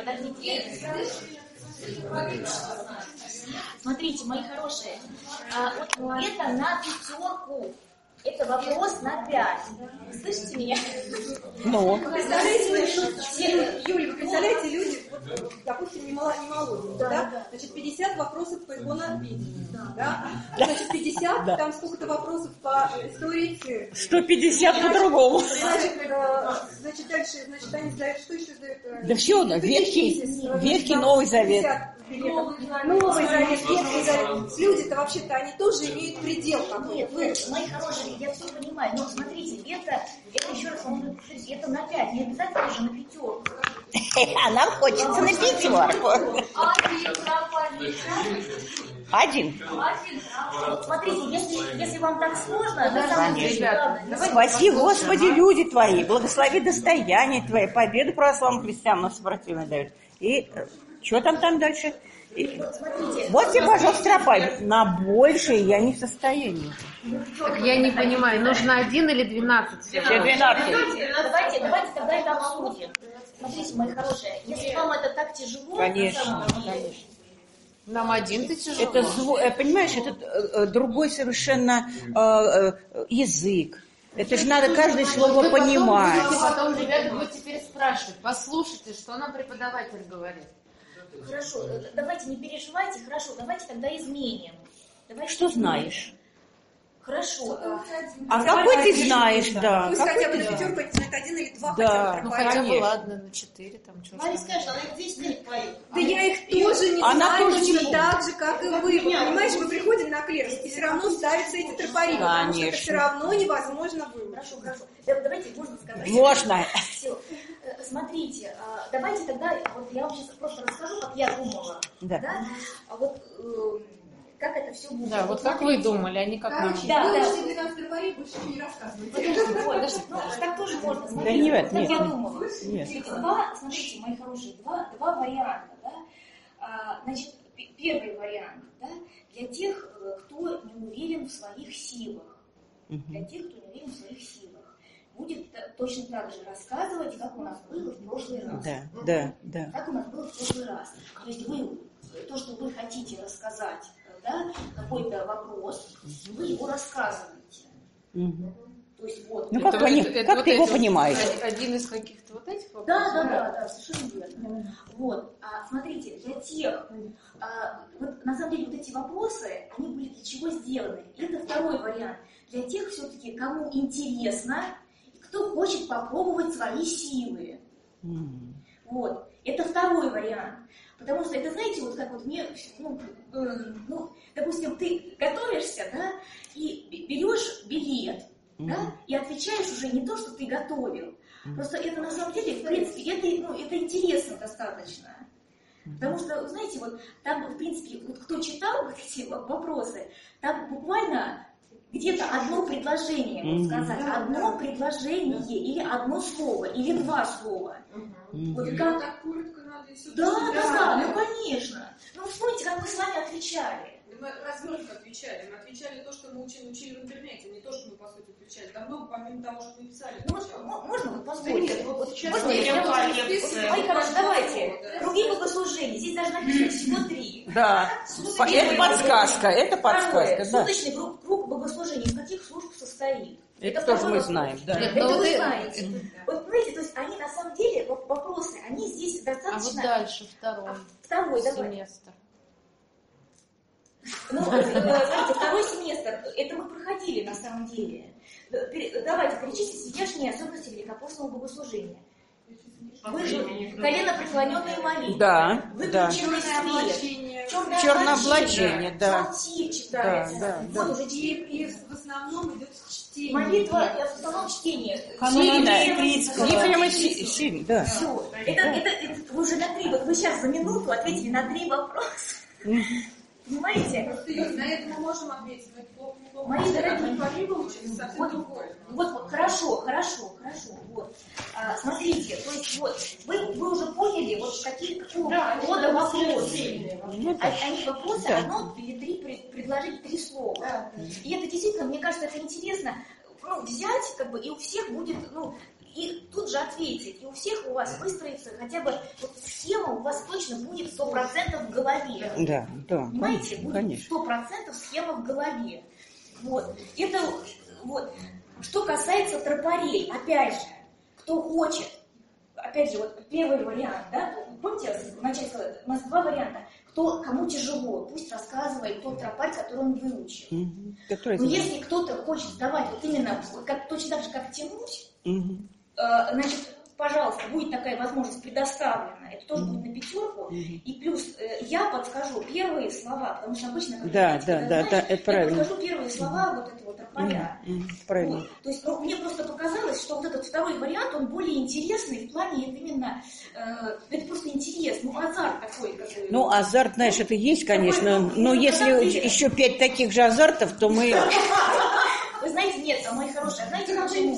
A: Подождите. Смотрите, мои хорошие, вот это на пятерку. Это вопрос на 5. Слышите меня?
B: Ну.
F: Представляете, Юля, вы представляете, люди, вот, допустим, не молоденькие, да? Значит, 50 вопросов по иконописанию, да? Значит, 50, там сколько-то вопросов по истории церкви.
B: 150 по-другому.
F: Значит, дальше, значит, они сдают, что еще сдают?
B: Да все, да, ветки, Новый Завет.
F: Новый Завет, Ветхий Завет. Люди-то вообще-то, они тоже имеют предел какой-то.
A: Нет, мои хорошие, я все понимаю, но смотрите, это еще раз вам напишу, это на 5, не обязательно же на 5.
B: А нам хочется на пятерку. Один.
A: Вот смотрите, если вам так сложно, на самом деле,
G: ребята,
B: Спаси, Господи, люди Твои, благослови достояние Твое, победу православным христианам на сопротивление дают. И что там дальше?
A: смотрите.
B: Вот тебе, пожалуйста, тропай. На большее я не в состоянии.
G: Так я не понимаю, нужно 1 или 12?
B: Все 12.
A: Давайте тогда это обсудим. Смотрите, мои хорошие, если вам это так тяжело,
B: Конечно,
A: на самом деле,
B: конечно.
G: Нам 1-то тяжело.
B: Это, понимаешь, это другой совершенно язык. Это же надо каждое слово понимать.
G: Потом ребята будут теперь спрашивать, послушайте, что нам преподаватель говорит.
A: Хорошо, давайте не переживайте, хорошо, давайте тогда изменим. Давайте
B: Что
A: изменим.
B: знаешь?
A: Хорошо.
B: А какой ты знаешь, да?
F: Пусть
B: Какой
F: хотя бы
B: ты
F: на
B: знаешь?
F: пятерку это знает 1 или 2
B: Да.
F: хотя бы
G: Ну
F: пропасть.
G: хотя бы
B: конечно.
G: ладно, на 4 там что-то.
A: Мария скажет, она весь день поет.
F: Да я их тоже не
B: Она
F: знаю
B: тоже
F: точно
B: не-
F: так же, как и вы. Понимаешь, мы приходим на клирос, и все равно ставятся эти тропари, потому что это
B: Конечно.
F: все равно невозможно выучить.
A: Хорошо. Давайте, можно сказать?
B: Можно.
A: Все. Смотрите, давайте тогда, вот я вам сейчас просто расскажу, как я думала.
B: Да.
A: А вот как это все будет.
G: Да, вот как вы думали, а не как нам.
A: Да.
F: Выучите 12 тропарей, больше ничего не рассказывайте.
A: Подожди, ну, так тоже можно.
B: Да
A: Смотрите,
B: нет,
A: как
B: нет.
A: я думала.
B: Нет.
A: Смотрите, мои хорошие, два варианта. Да? Значит, первый вариант, да, для тех, кто не уверен в своих силах. Для тех, кто не уверен в своих силах. Будет точно так же рассказывать, как у нас было в прошлый раз.
B: Да.
A: Как у нас было в прошлый раз. То есть вы то, что вы хотите рассказать, да, какой-то вопрос, вы его рассказываете. То есть вот.
H: Ну, как ты его понимаешь?
G: Один из каких-то вот этих вопросов?
A: Да, совершенно верно. Вот, смотрите, для тех, вот на самом деле вот эти вопросы, они были для чего сделаны? И это второй вариант. Для тех все-таки, кому интересно, кто хочет попробовать свои силы. Вот, это второй вариант. Потому что это, знаете, вот как вот мне, допустим, ты готовишься, да, и берешь билет, да, и отвечаешь уже не то, что ты готовил. Просто это на самом деле, в принципе, это интересно достаточно. Потому что, знаете, вот там, в принципе, вот кто читал эти вопросы, там буквально где-то одно предложение, вот сказать, одно предложение, или одно слово, или два слова. Вот как...
C: Так коротко надо и все.
A: Да, ну конечно. Ну, вспомните, как мы с вами отвечали.
C: Мы развернуто отвечали. Мы отвечали то, что мы учили в интернете, не то, что мы, по сути, отвечали. Там много, помимо того, что мы писали.
A: Можно вот позволить?
C: Да нет, вот сейчас...
A: Можно Ой, короче, давайте. Круги богослужений. Здесь должна быть всего 3.
H: Да. Это подсказка,
A: Второе.
H: да.
A: Суточный круг богослужений. Из каких служб состоит?
H: Это тоже мы знаем, да.
A: Это вы знаете. Вот, понимаете, то есть они на самом деле, вопросы, они здесь достаточно...
G: А вот дальше второй
A: Второй, давай.
G: семестр.
A: Ну, знаете, второй семестр, это мы проходили на самом деле. Давайте, перечислите внешние особенности великопостного богослужения. Коленопреклоненные молитвы.
H: Да,
A: выключенный свет.
H: Черное облачение, да.
A: Псалтирь читается.
H: Да.
F: Вот уже и в основном идет чтение.
A: Молитва, в основном чтение.
H: Сильно, да.
A: Все. Это вы уже на 3, вот вы сейчас за минуту ответили на 3 вопроса. Понимаете?
C: На это мы можем ответить.
A: Мои дорогие,
C: вот,
A: хорошо. Вот. Смотрите, то есть вот вы уже поняли, вот какого рода вопросы. Они вопросы, одно или 3 предложить 3 слова. И это действительно, мне кажется, это интересно. Взять, как бы, и у всех будет, и тут же ответить, и у всех у вас выстроится хотя бы вот схема у вас точно будет 100% в голове.
H: Да,
A: понимаете,
H: конечно.
A: Будет 100% схема в голове. Вот. Это вот. Что касается тропарей, опять же, кто хочет, опять же, вот первый вариант, да, помните, вначале сказала, у нас 2 варианта. Кому тяжело, пусть рассказывает тот тропарь, который он выучил. Но если кто-то хочет сдавать вот именно точно так же, как тянуть, значит, пожалуйста, будет такая возможность предоставлена. Это тоже будет на 5. И плюс я подскажу первые слова, потому что обычно...
H: Да, это правильно.
A: Я подскажу первые слова вот этого тропаря.
H: Правильно.
A: Вот. То есть мне просто показалось, что вот этот второй вариант, он более интересный в плане именно... это просто интерес, азарт такой.
H: Азарт, знаешь, это есть, конечно, но если еще 5 таких же азартов, то мы...
A: Вы знаете, нет, мои хорошие, знаете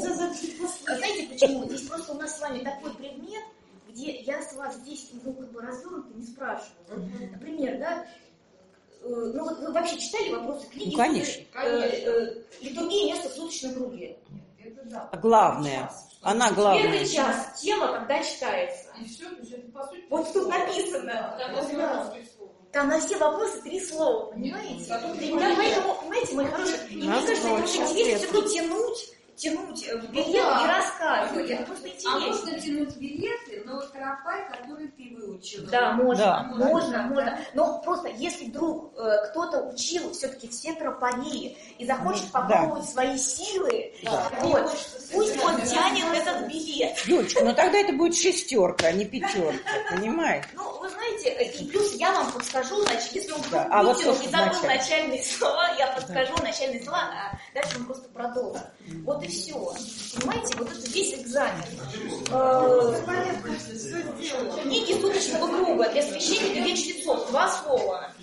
A: почему? Здесь просто у нас с вами такой предмет, где я с вас здесь развернуто не спрашиваю. Например, да, вот вы вообще читали вопросы книги?
H: Конечно.
A: Литургия место в суточном круге.
H: Главное. Она главная.
A: Первый час, тема, когда читается.
C: И все, то есть это по сути...
A: Вот тут написано. Там на все вопросы 3 слова, понимаете? Да, поэтому, понимаете, мои хорошие, и мне кажется, это очень интересно тянуть билет и рассказывать. Это просто интересно.
F: А можно тянуть билеты, но тропарь, который ты выучил.
A: Да, можно. Но просто если вдруг кто-то учил все-таки все тропари и захочет попробовать свои силы, вот, пусть он тянет этот билет.
H: Юлечка, тогда это будет 6, а не 5, понимаешь?
A: Вы знаете, и плюс я вам подскажу, значит, если он
H: вот
A: не забыл начальные слова, я подскажу начальные слова, а дальше он просто продолжит. Вот и все. Понимаете, вот это весь экзамен. Книги суточного круга для священника для чтецов. 2 слова.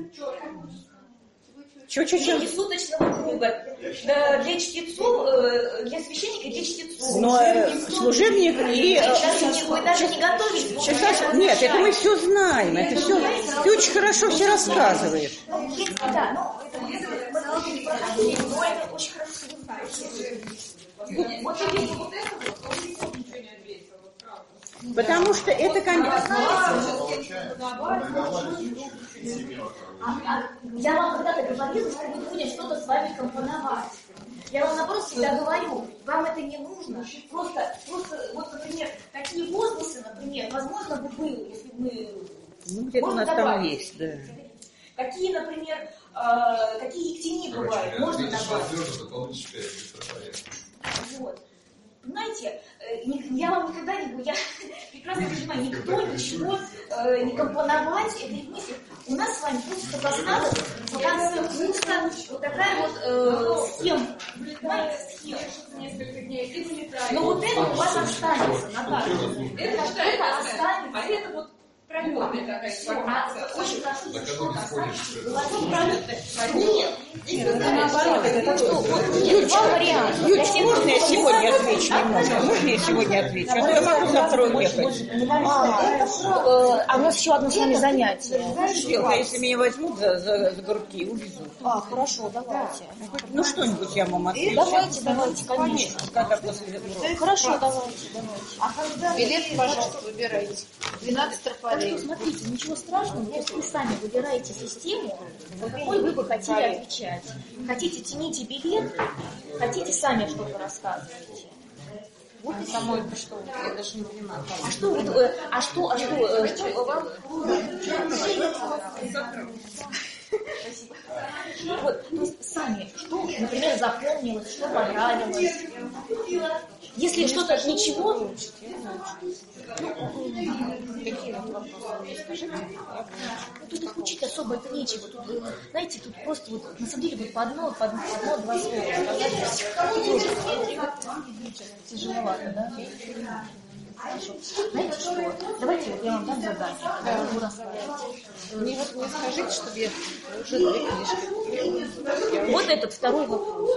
A: Книги суточного круга для чтецов, для священника и для чтецов.
H: Но служебник и...
A: Вы даже не готовитесь.
H: Нет, это мы все знаем. Это все... Ты очень хорошо все рассказываешь.
A: Да, это очень хорошо, что вы знаете.
C: Вот это он ничего не ответил, вот правда.
H: Потому что это, конечно...
A: Я вам когда-то говорила, что мы будем что-то с вами компоновать. Я вам наоборот всегда говорю, вам это не нужно. Просто вот, например, такие возгласы, например, возможно, бы было, если бы мы...
H: Ну, где-то у нас там есть, да.
A: Какие, например, какие ектини бывают, можно добавить. Вот. Понимаете, я вам никогда не говорю, я прекрасно понимаю, никто ничего не компоновать этой мысли. У нас с вами просто показано в конце курса вот такая вот схема. Понимаете, схема.
C: Несколько дней и вылетает.
A: Но вот это у вас останется, Наталья.
C: Это
A: останется.
C: А это вот прометная такая информация.
A: Очень хорошо,
E: Так
A: что
E: оно не
A: останется.
E: входит.
A: Нет,
H: Наоборот, это что?
A: нет, два варианта.
H: Юль, можно я сегодня отвечу немного? Можно я сегодня отвечу? А то я могу завтра уехать.
A: А у нас еще одно с вами занятие.
H: Знаешь, Белка, если меня возьмут за грудки, увезут.
A: Хорошо, давайте.
H: Ну, что-нибудь я вам отвечу.
A: Давайте, конечно.
H: Когда после урока.
A: Хорошо, давайте.
G: Билет, пожалуйста, выбирайте. 12
A: Так
G: трофалей.
A: что смотрите, ничего страшного, то есть вы сами выбираете систему, по какой вы бы хотели отвечать. Хотите, тяните билет, хотите, сами что-то рассказываете. Вот и самой что, я даже не понимаю. Что вам... Спасибо. Вот, то есть сами, что, например, запомнилось, что понравилось. Если что-то ничего,
G: Какие вопросы есть? Скажите.
A: тут их учить особо это нечего. Тут, знаете, тут просто вот, на самом деле вот по одно-два слова сказать тяжеловато, да? Хорошо. Знаете что? Давайте вот я вам дам задание. Вы рассказываете.
G: Мне вот не скажите, чтобы я уже 2 книжки.
A: Вот этот второй вопрос.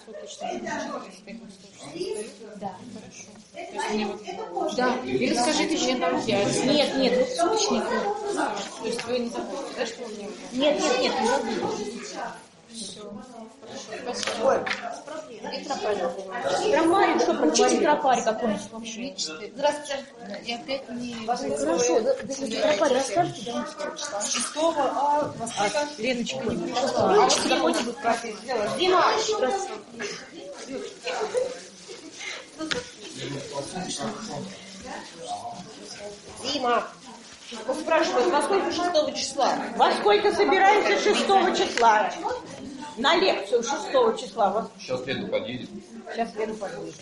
A: Да.
G: То есть мне вот... Да. Или скажите, чем там 5.
A: Нет, вот суточный круг.
G: То есть вы не забудете, да, что у меня?
A: Нет, не забуду.
G: Все. Спасибо. И трофалей.
A: Тропарь, что, включите тропарь какой-нибудь вообще.
G: Здравствуйте. Я опять не...
A: Хорошо, да, если тропарь расскажете, да,
H: Леночка, не будет.
A: а вот какой-нибудь Дима, здравствуйте.
B: Дима, он спрашивает, во сколько 6 числа?
H: Во сколько собираемся 6 числа? На лекцию 6 числа.
E: Сейчас Лена подъедет.
B: Сейчас Лена подъедет.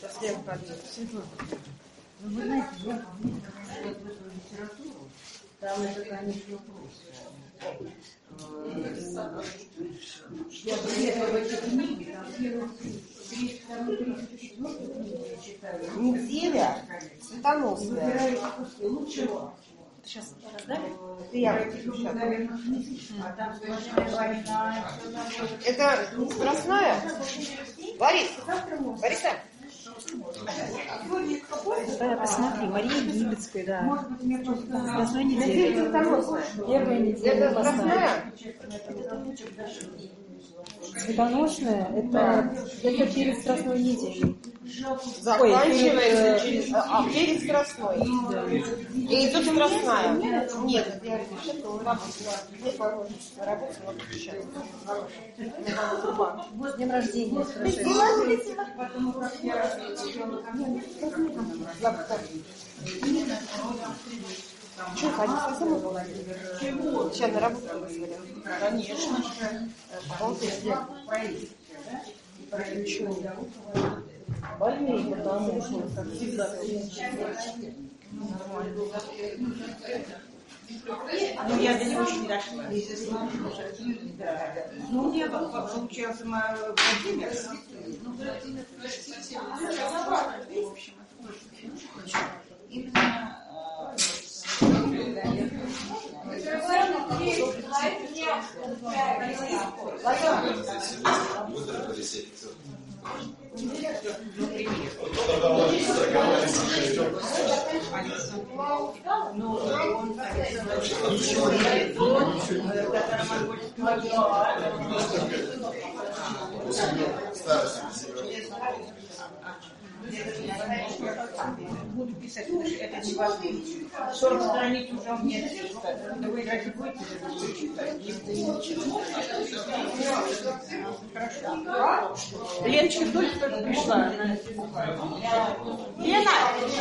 D: Ну, вы знаете, я литературу, там это, конечно, просто. Я в эти книги, там первые 32, 34 книги я читаю.
B: Неделя светоносная.
D: Выбираю какую лучше.
A: Сейчас раздали?
B: Это я
D: А там сплошная война.
B: Это скоростная? Борис, Бориса?
F: Посмотри, Мария Египетская, да.
D: Может быть, мне просто...
F: Красной неделя. Первая неделя.
B: Это скоростная?
F: Светоносная, это перед Красной неделей.
B: Заканчивается через... перед скоростной. И тут скоростная. Нет, я это у нас не положено. На работе вот сейчас.
F: С днем рождения.
D: Потому как я...
B: Что, ходить совсем не было? Сейчас на работу вызвали.
D: Конечно.
B: Больные, потому что как всегда.
H: Ну, я до него еще не дошла.
D: Ну, у меня получился Владимир. Ну, Владимир, в общем, именно...
H: Буду писать, потому что это не важно. 40 страниц уже у меня читать. Да вы ради будете читать? Хорошо. Леночка только пришла. Лена!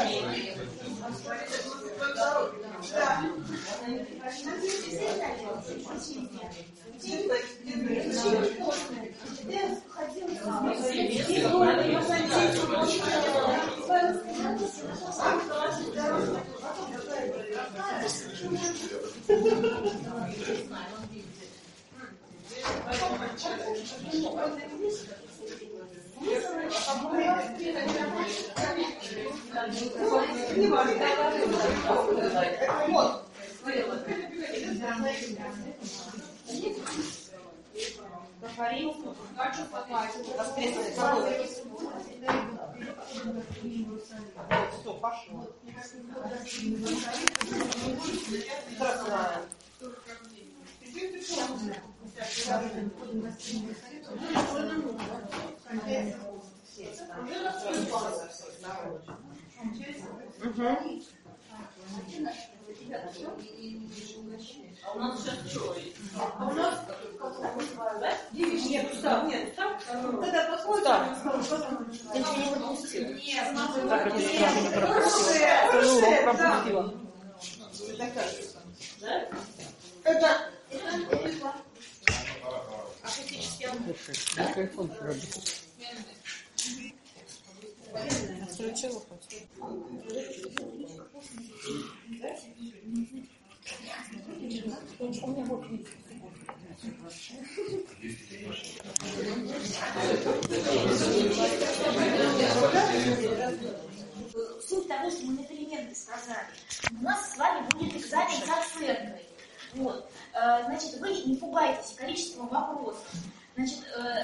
H: Все, пошло.
C: А у нас сейчас что?
F: А у нас нет, устав. Тогда посмотрим.
B: Я ничего не пропустила.
F: Нет,
B: Как это сразу не пропустила?
F: хорошая,
B: Урок
F: да.
B: пропустила.
C: Да?
B: Это...
H: Слушай, телефон работает.
G: Включила хоть.
A: Суть того, что мы метаэлементы сказали. У нас с вами будет экзамен с оценкой. Вот. Значит, вы не пугайтесь количеством вопросов. Значит,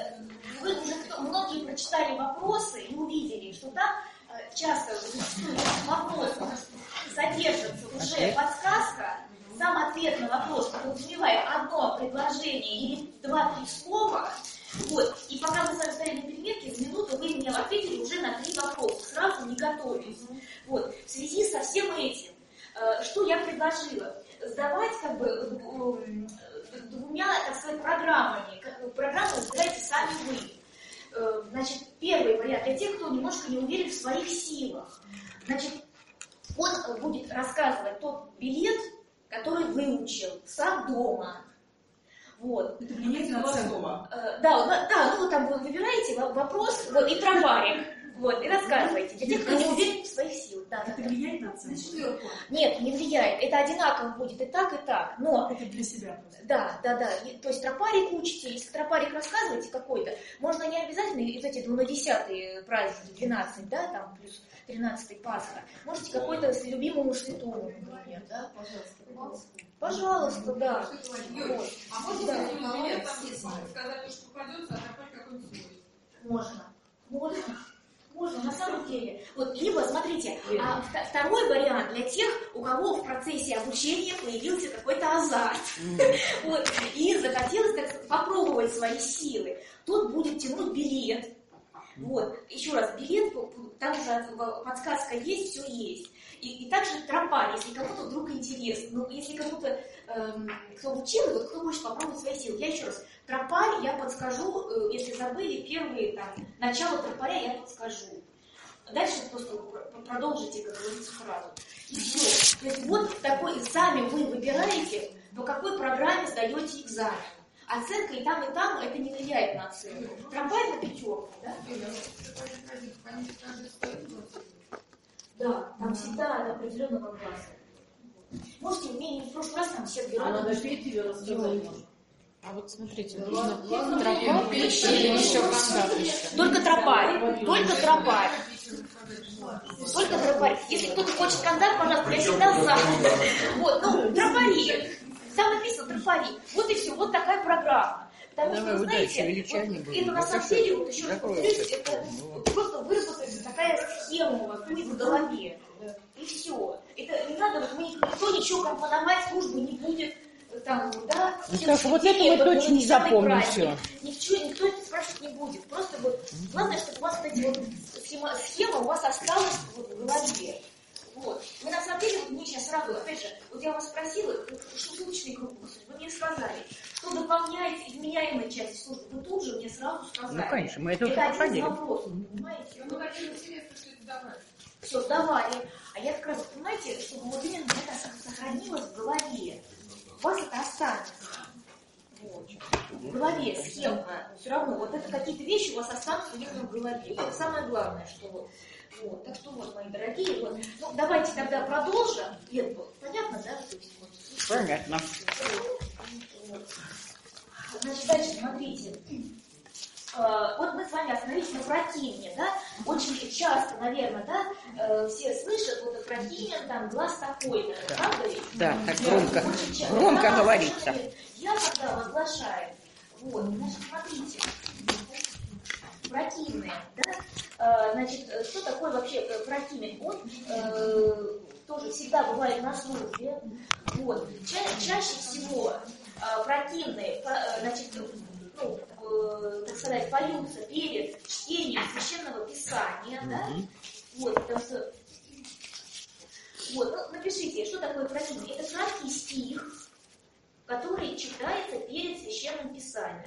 A: вы уже многие прочитали вопросы и увидели, что там часто зачастую в вопросах содержится уже подсказка, сам ответ на вопрос, подразумевая одно предложение или 2-3 слова. Вот. И пока мы с вами стояли на переметке, за минуту вы мне ответили уже на 3 вопроса, сразу не готовились. Вот. В связи со всем этим, что я предложила? Сдавать как бы двумя, так сказать, программами. Программу выбираете сами вы. Значит, первый вариант для тех, кто немножко не уверен в своих силах. Значит, он будет рассказывать тот билет, который выучил сам дома. Вот.
F: Это влияет на оценку.
A: Да, ну там вы выбираете вопрос, вот, и трамварик. Вот, и рассказывайте. Для тех, кто не уверен в своих силах. Да,
F: Это влияет на оценку?
A: Нет, не влияет. Это одинаково будет и так, но...
F: Это для себя просто.
A: Да. То есть тропарик учите, если тропарик рассказываете какой-то, можно не обязательно из эти 10-й праздники, 12, да, там плюс 13-й Пасха. Можете какой-то с любимому святому, например, да, пожалуйста. Пожалуйста, да.
C: Юрий, а можно билет сказать, что попадется, а тропарь какой-нибудь свой?
A: Можно, на самом деле. Вот, либо, смотрите, второй вариант для тех, у кого в процессе обучения появился какой-то азарт, вот, и захотелось так попробовать свои силы. Тут будет тянуть билет. Вот, еще раз, билет, там уже подсказка есть, все есть. И также тропарь, если кому-то вдруг интересно. Ну, если кому-то, кто учил, вот кто хочет попробовать свои силы. Я еще раз, тропарь я подскажу, если забыли первые, там, начало тропаря я подскажу. Дальше просто продолжите, как говорится, фразу. И все. То есть вот такой, сами вы выбираете, по какой программе сдаете экзамен. Оценка и там, это не влияет на оценку. Трамвай на 5, да? Да, там всегда до определенного класса. Можете, в прошлый раз там все отбирали.
D: Надо петь или рассказать.
G: А вот смотрите, нужно тропарь или еще кандидат?
A: Только тропарь. Только тропарь. Если кто-то хочет кандидат, пожалуйста, я всегда за. Вот, тропари. Там написано тропари. Вот и все, вот такая программа. Потому что, вы знаете, это на самом деле, вот еще раз повторюсь, это просто выработается такая схема у вас будет в голове. И все. Это не надо, никто ничего компоновать, службы не будет. Там, да,
H: Саша, вот это мы точно не запомним все.
A: Никто это спрашивать не будет. Просто вот главное, чтобы у вас вот эти вот схема у вас осталась вот в голове. Вот. Вы на самом деле, вот мне сейчас сразу, опять же, вот я вас спросила, что суточный круг, вы мне сказали, что дополняет изменяемой части службы, вы тут же мне сразу сказали.
H: Ну, конечно, мы это уже
A: один из
H: проходили.
A: вопросов, понимаете?
C: Мы хотели интересно, что это давали.
A: Все, сдавали. А я как раз, понимаете, чтобы вот именно это сохранилось в голове. У вас это останется. Вот. В голове схемка. Все равно, вот это какие-то вещи у вас останутся где-то в голове. Это самое главное, что вот. Вот. Так что вот, мои дорогие, вот. Ну, давайте тогда продолжим. Лен, вот, понятно, да? То есть, вот.
H: Понятно.
A: Вот. Значит, дальше смотрите. Вот мы с вами остановились на противне, да? Очень часто, наверное, да, все слышат, вот противен, там, глаз такой-то,
H: Да.
A: правда ведь?
H: Да, так
A: Очень
H: громко
A: часто
H: говорится.
A: Я когда возглашаю, вот, значит, смотрите, противное, да? Значит, что такое вообще противен? Он тоже всегда бывает на службе, вот. Чаще всего противные, значит, ну, так сказать, поются перед чтением священного писания, да? Вот, потому что, вот, ну, напишите, что такое противный? Это краткий стих, который читается перед священным писанием.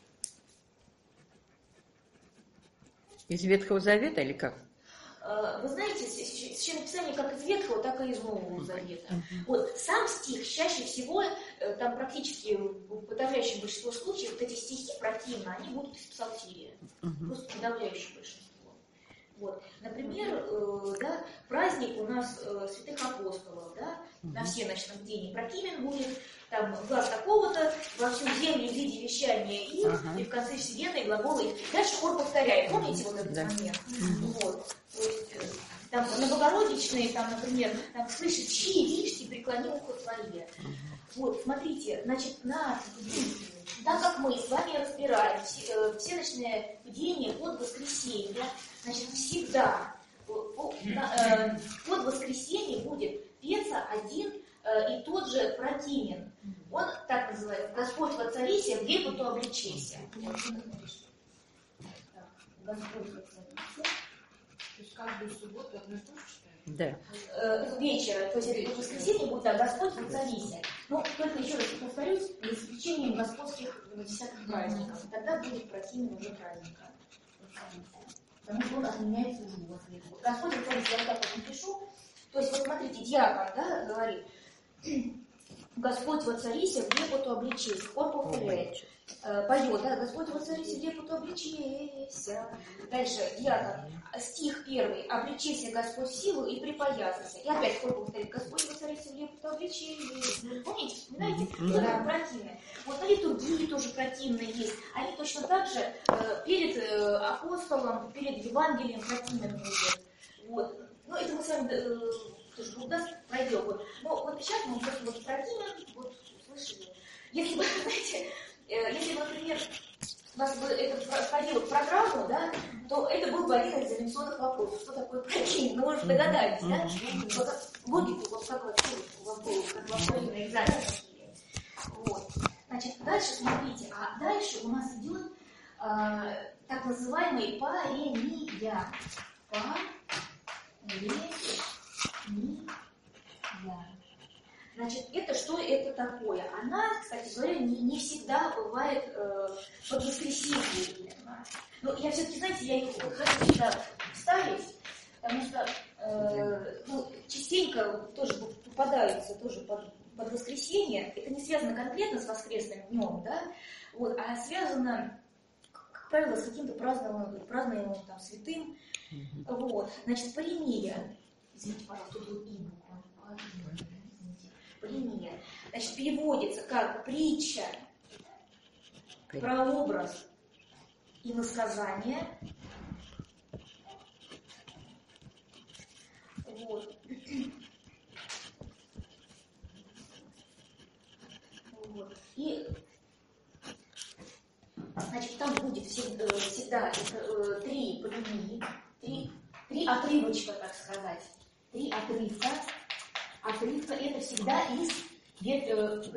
H: Из Ветхого Завета или как?
A: Вы знаете, священное писание как из Ветхого, так и из Нового Завета. Вот, сам стих чаще всего, там практически в подавляющем большинстве случаев, вот эти стихи противно, они будут из Псалтирия. Просто подавляющее большинство. Вот. Например, да, праздник у нас святых апостолов, да, на всеночном бдении противен будет, там, глаз такого-то, во всю землю в виде вещания их, и в конце вселенной глаголы их. Дальше хор повторяет. Помните вот этот момент? Вот. То есть, там, на Богородичные, там, например, там, слышит, чьи вишки преклонил ухо твое. Вот, смотрите, значит, так как мы с вами разбираем всеночное бдение под воскресенье, значит, всегда под воскресенье будет петься один и тот же противен. Он так называется: Господь воцарися, в лепоту обличайся. Господь воцарися.
C: То есть каждую субботу одно и то же читаем?
H: Да.
A: Вечера, то есть в воскресенье будет, да, Господь воцарися. Но только еще раз повторюсь, за исключением господских 10-х праздников. Тогда будет противен уже праздника. Потому что он отменяет службу воскресенье. Господь воцарися, я вот так вот напишу. То есть, вот смотрите, диакон, да, говорит: Господь воцарися, в лепоту обличайся. Он повторяет. Поет, да, Господь воцарися, в лепоту обличайся. Дальше, диакон, стих первый: обличайся, Господь, в силу и припоясайся. И опять хор повторяет: Господь воцарися, в лепоту обличайся. Помните, вспоминаете? Да, противные. Вот на литургии тоже противные есть. Они точно так же перед апостолом, перед Евангелием противным будут. Вот. Ну, это мы с вами тоже Бог даст, пройдем. Вот. Но вот сейчас мы просто вот противен, вот услышали. Если бы, знаете, если бы, например, у нас бы это входило в программу, да, то это был бы один из экзаменационных вопросов. Что такое противен? Ну, вы же догадались, да? Вот логику, вот как во время экзамена такие. Вот. Значит, дальше смотрите. А дальше у нас идет так называемый парения. Значит, это что это такое? Она, кстати говоря, не всегда бывает под воскресенье. Но я все-таки, знаете, я их вот хочу сюда вставить, потому что ну, частенько тоже попадаются тоже под воскресенье. Это не связано конкретно с воскресным днем, да, вот, а связано, как правило, с каким-то празднованием там, святым. Вот, значит, парения. Извините, пожалуйста, тут вот и буква. Парения. Значит, переводится как притча, прообраз и насказание. Вот. Вот. И, значит, там будет всегда три парении. Три отрывочка, так сказать. Три отрывка. Отрывка это всегда из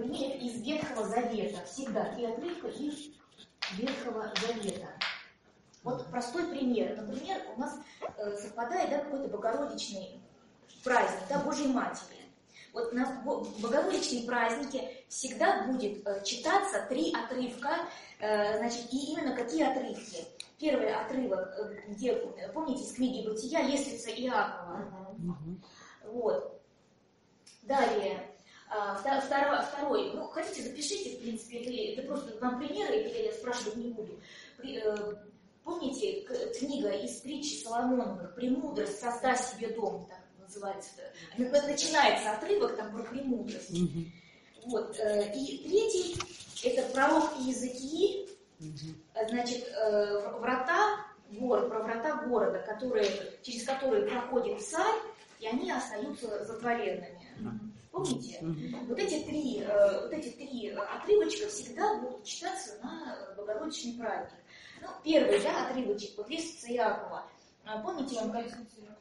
A: Ветхого Завета. Всегда три отрывка из Ветхого Завета. Вот простой пример. Например, у нас совпадает, да, какой-то богородичный праздник, да, Божьей Матери. Вот на богородичные праздники всегда будет читаться 3 отрывка, значит, и именно какие отрывки. Первый отрывок, где, помните, из книги «Бытия» лестница Иакова. Вот. Далее, второй, ну, хотите, запишите, в принципе, это просто вам примеры, я спрашивать не буду. Помните, книга из притчи Соломоновых «Премудрость, создай себе дом», так называется. Начинается отрывок там про премудрость. Вот. И третий, это пророк Иезекииль, значит, врата города, через которые проходит царь, и они остаются затворенными. Помните? Вот эти три отрывочка всегда будут читаться на Богородичный праздник. Ну, первый, да, отрывочек, вот лестница Иакова. Помните, он как...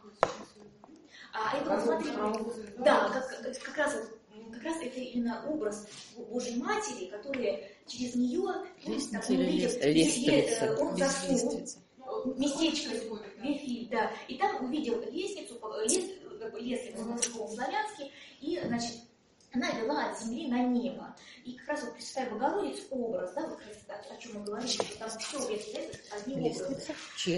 A: это вот, смотрите, да, как раз это именно образ Божьей Матери, которая через нее, помните, там, он заснул, местечко Вифиль, да, и там увидел лестницу на языковом славянске, и, значит, она вела от земли на небо. И как раз вот Пресвятая Богородица образ, да, вот о чем мы говорим, что там все это одни образы.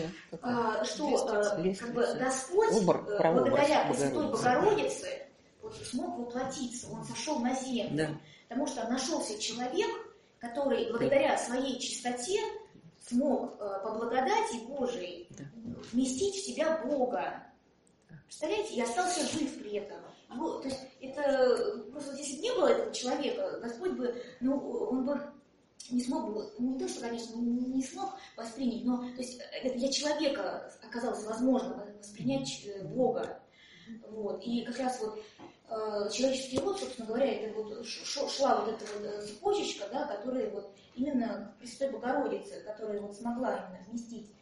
A: Что как бы Господь, благодаря Пресвятой Богородице, вот, смог воплотиться, он сошел на землю. Да. Потому что нашелся человек, который благодаря своей чистоте смог по благодати Божией вместить в себя Бога. Представляете? И остался жив при этом. То есть это просто если бы не было этого человека, Господь бы, он бы не смог бы, не то, что, конечно, не смог воспринять, но то есть это для человека оказалось возможно воспринять Бога. Вот. И как раз вот человеческий род, собственно говоря, это вот шла вот эта вот цепочечка, да, которая вот именно к Пресвятой Богородице, которая вот смогла именно вместить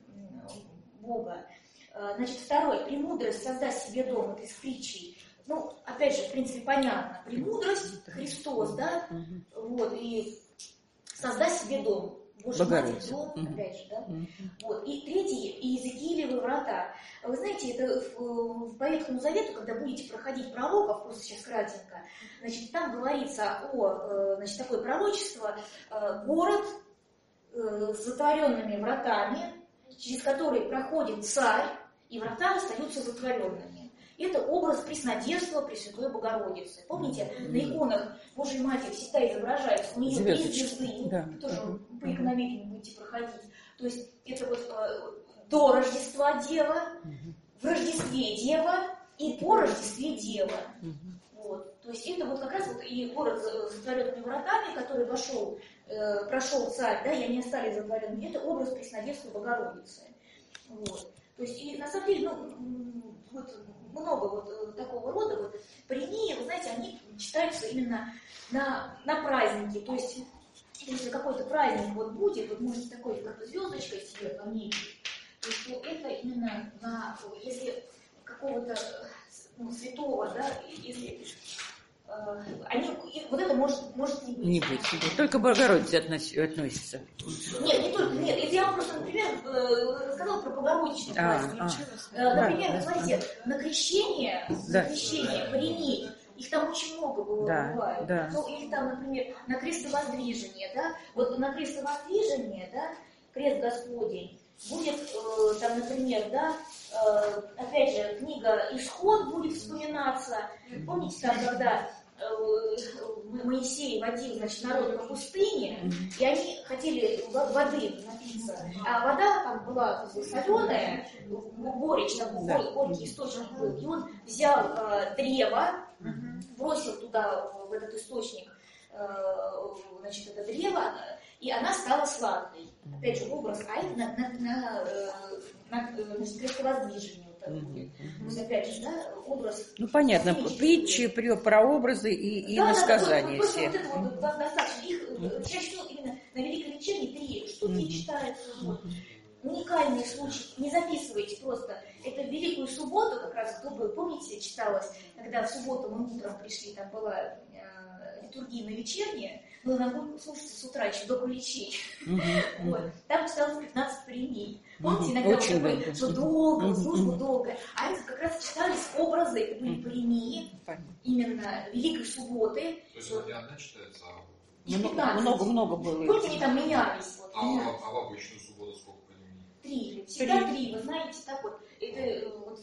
A: Бога. Значит, второй, премудрость, создай себе дом, это из притчи. Ну, опять же, в принципе, понятно. Премудрость, Христос, да, вот, и создай себе дом. Божий Матерь, дом, опять же, да. Вот. И третий, Иезекиилевы врата. Вы знаете, это по Ветхому Завету, когда будете проходить пророков, просто сейчас кратенько, значит, там говорится о, значит, такое пророчество, город с затворенными вратами, через которые проходит царь, и врата остаются затворенными. Это образ преснодевства Пресвятой Богородицы. Помните, на иконах Божьей Матери всегда изображается, у нее две звезды, тоже по иконометрике будете проходить. То есть это вот до Рождества Дева, в Рождестве Дева и по Рождестве Дева. Вот. То есть это вот как раз вот и город с затворенными вратами, который прошел царь, да, и они остались затворенными. Это образ преснодевства Богородицы. Вот. То есть, и на самом деле, вот много вот такого рода вот премии, вы знаете, они читаются именно на праздники. То есть, если какой-то праздник вот будет, вот можете такой как звездочкой себе пометить, то есть вот это именно на, если какого-то святого, да, если вот это может не быть.
H: Не быть. Только Богородице относится.
A: Нет, не только. Нет, это я вам просто, например, рассказала про Богородичный праздник. Например, смотрите, на крещение пареней, их там очень много бывает. Да. Ну, или там, например, на крестовоздвижение, да, вот на крестовоздвижение, да, крест Господень, будет там, например, да, опять же, книга «Исход» будет вспоминаться. Помните, там, когда Моисей водил, значит, народ по пустыне, и они хотели воды напиться, а вода там была соленая, горечь, там горький источник был, и он взял древо, бросил туда, в этот источник, значит, это древо, и она стала сладкой. Опять же, образ, а это на крестовоздвижение. То есть, опять же, да, образ...
H: Ну, понятно, притчи, прообразы и насказания
A: вот,
H: все.
A: Вот это вот достаточно. Их чаще всего именно на Великой Вечерне 3 штуки читаются. Вот. Уникальный случай. Не записывайте просто. Это в Великую Субботу, как раз, кто был, помните, читалось, когда в субботу мы утром пришли, там была литургия на вечерне, Ну, на слушайте, с утра еще до ключей. Вот. Там читалось 15 прений. Помните, иногда
B: Очень
A: вот такое,
B: долго.
A: что долго, служба долгая. А это как раз читались образы, это были прении, именно Великой Субботы.
I: То есть вот не одна читается, а
A: Их 15.
B: Много было.
A: Помните, они там менялись. Вот, менялись.
I: в обычную субботу сколько премий?
A: 3. Всегда 3. Вы знаете, так вот. Это вот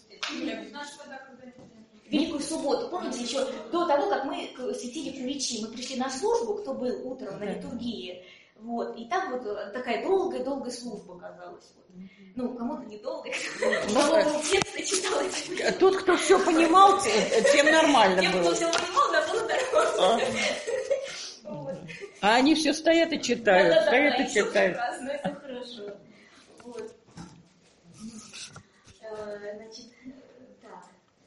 A: Великую Субботу. Помните, еще до того, как мы светили ключи, мы пришли на службу, кто был утром на литургии. Вот. И там вот такая долгая служба казалась. Вот. Ну, кому-то недолго, кому-то тексты читал.
B: Тот, кто все понимал, тем нормально
A: Тем, кто
B: было.
A: все понимал, да, было нормально.
B: А они все стоят и читают,
A: Да,
B: стоят и
A: всё
B: читают.
A: прекрасно, это хорошо. Вот. Значит, так.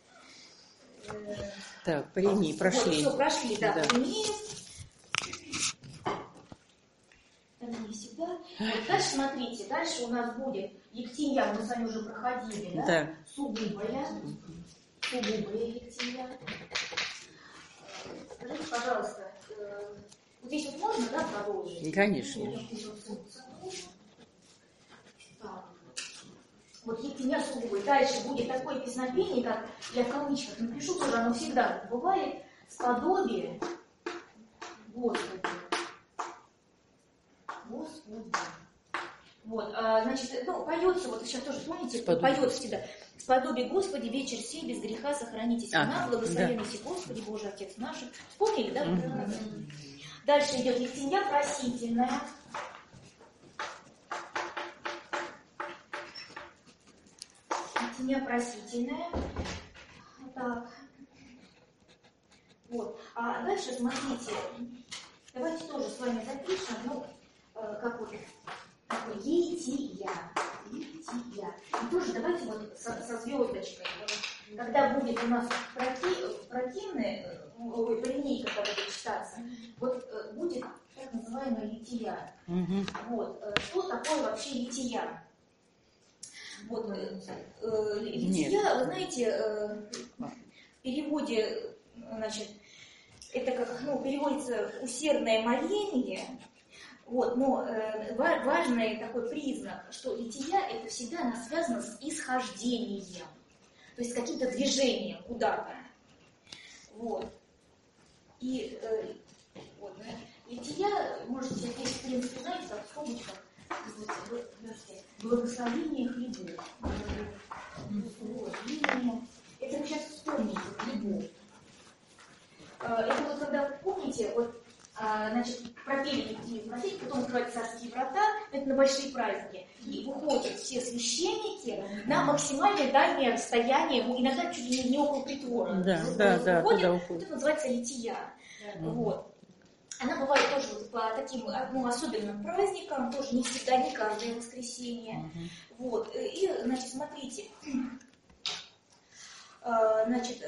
B: Так, прени, прошли.
A: Вот, все, прошли, да,
B: Да.
A: прени. Не всегда. Вот дальше смотрите, дальше у нас будет Ектиньян, мы с вами уже проходили, да?
B: Да.
A: Сугубая Ектиньян. Скажите, пожалуйста, вот здесь вот можно, да, продолжить?
B: Конечно.
A: Так. Вот Ектиньян сугубый. Дальше будет такое песнопение, как, я в кавычках напишу тоже, оно всегда бывает, сподобие Господи. Вот, значит, ну, поется, вот сейчас тоже помните, поется всегда. Сподобие Господи, вечер сей, без греха сохранитесь на благословенности Господи, Божий Отец наш. Вспомнили, да? Дальше идет Ектинья просительная. Ектинья просительная. Так. Вот. А дальше, смотрите, давайте тоже с вами запишем, ну, как вот такой Ектия. И тоже давайте вот со звездочкой. Когда будет у нас противный, прямей, когда будет читаться, вот будет так называемая Ектия. Вот. Что такое вообще Ектия? Вот, Ектия, вы знаете, в переводе, значит, это как, ну, переводится усердное моление. Вот, но важный такой признак, что Ектия это всегда она связана с исхождением, то есть с каким-то движением куда-то. Вот. И вот, Ектия, можете здесь, в принципе, знаете, как в скобочках, благословение хлебов. Вот, это вы сейчас вспомните, хлебов. Это вот когда, помните, вот, значит, пропели Ектию, потом открываются царские врата, это на большие праздники, и выходят все священники на максимальное дальнее расстояние, иногда чуть ли не около притвора.
B: Да,
A: выходят, это называется Ектия. Вот. Она бывает тоже вот по таким, ну, особенным праздникам, тоже не всегда, не каждое воскресенье. Вот. И, значит, смотрите, значит,